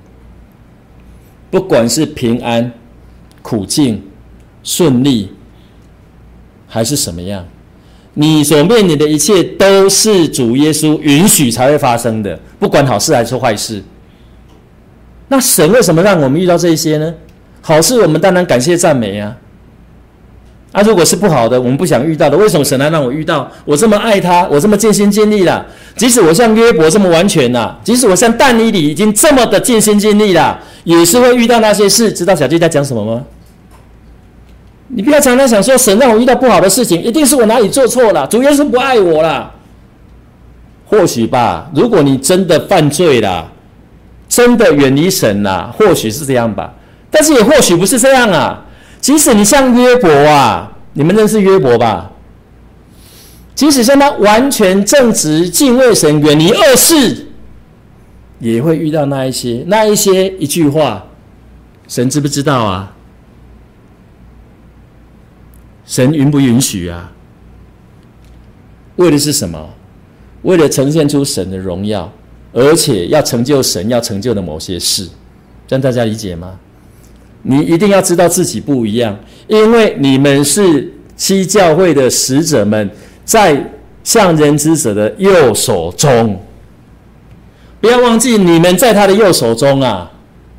不管是平安、苦境、顺利，还是什么样，你所面临的一切都是主耶稣允许才会发生的，不管好事还是坏事。那神为什么让我们遇到这些呢？好事我们当然感谢赞美啊。 啊，如果是不好的，我们不想遇到的，为什么神来让我遇到？我这么爱他，我这么尽心尽力了，即使我像约伯这么完全了，即使我像但以理已经这么的尽心尽力了，也是会遇到那些事。知道小弟在讲什么吗？你不要常常想说神让我遇到不好的事情，一定是我哪里做错了，主耶稣不爱我了。或许吧，如果你真的犯罪了，真的远离神了，或许是这样吧。但是也或许不是这样啊。即使你像约伯啊，你们认识约伯吧？即使像他完全正直、敬畏神、远离恶事，也会遇到那一些、那一些一句话，神知不知道啊？神允不允许啊？为的是什么？为了呈现出神的荣耀，而且要成就神要成就的某些事，这样大家理解吗？你一定要知道自己不一样，因为你们是七教会的使者们，在向人之者的右手中。不要忘记你们在他的右手中啊。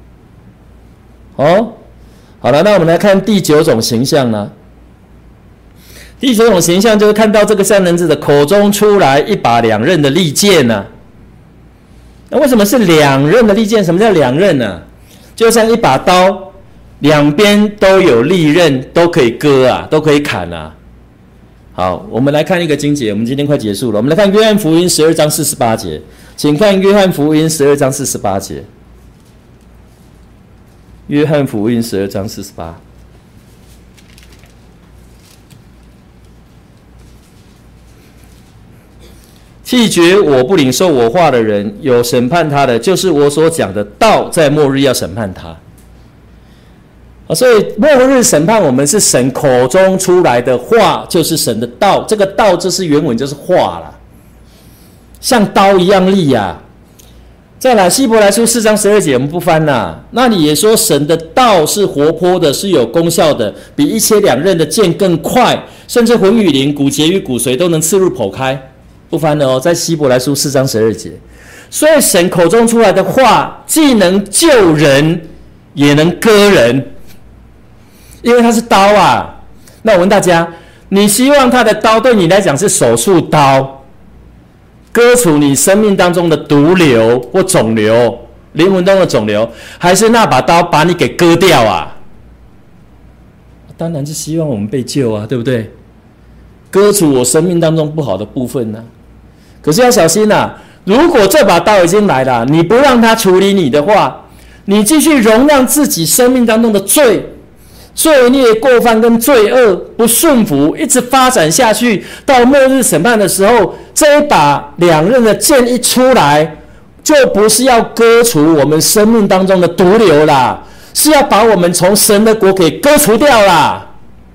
哦，好了，那我们来看第九种形象呢。第九种形象就是看到这个向人之者口中出来一把两刃的利剑呢、啊。那为什么是两刃的利剑？什么叫两刃呢？就像一把刀。两边都有利刃，都可以割啊，都可以砍啊。好，我们来看一个经节，我们今天快结束了。我们来看约翰福音十二章四十八节，请看约翰福音十二章四十八节。约翰福音十二章四十八。弃绝我不领受我话的人，有审判他的，就是我所讲的道，在末日要审判他。所以末日审判我们是神口中出来的话，就是神的道。这个道就是原文就是话啦，像刀一样利啊。再来希伯来书四章十二节，我们不翻啦。那里也说神的道是活泼的，是有功效的，比一切两刃的剑更快，甚至魂与灵、骨节与骨髓都能刺入剖开。不翻了哦，在希伯来书四章十二节。所以神口中出来的话，既能救人，也能割人。因为它是刀啊，那我问大家，你希望他的刀对你来讲是手术刀，割除你生命当中的毒瘤或肿瘤，灵魂中的肿瘤，还是那把刀把你给割掉啊？当然是希望我们被救啊，对不对？割除我生命当中不好的部分啊。可是要小心啊，如果这把刀已经来了，你不让他处理你的话，你继续容让自己生命当中的罪。罪孽过犯跟罪恶不顺服一直发展下去，到末日审判的时候，这一把两刃的剑一出来，就不是要割除我们生命当中的毒瘤啦，是要把我们从神的国给割除掉啦，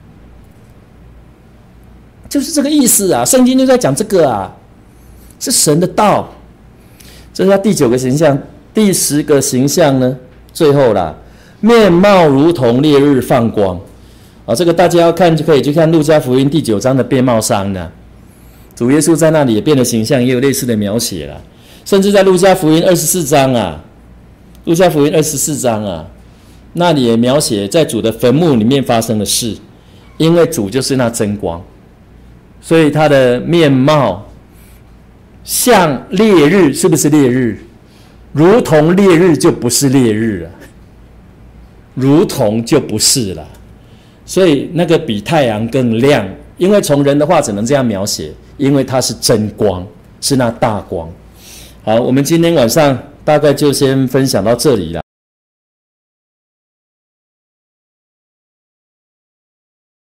就是这个意思啊。圣经就在讲这个啊，是神的道。这是他第九个形象。第十个形象呢，最后啦，面貌如同烈日放光啊，这个大家要看就可以去看路加福音第九章的变貌伤呢。主耶稣在那里也变了形象，也有类似的描写啦。甚至在路加福音二十四章啊，路加福音二十四章啊，那里也描写在主的坟墓里面发生的事，因为主就是那真光，所以他的面貌像烈日，是不是烈日？如同烈日就不是烈日了。如同就不是了，所以那个比太阳更亮，因为从人的话只能这样描写，因为它是真光，是那大光。好，我们今天晚上大概就先分享到这里了。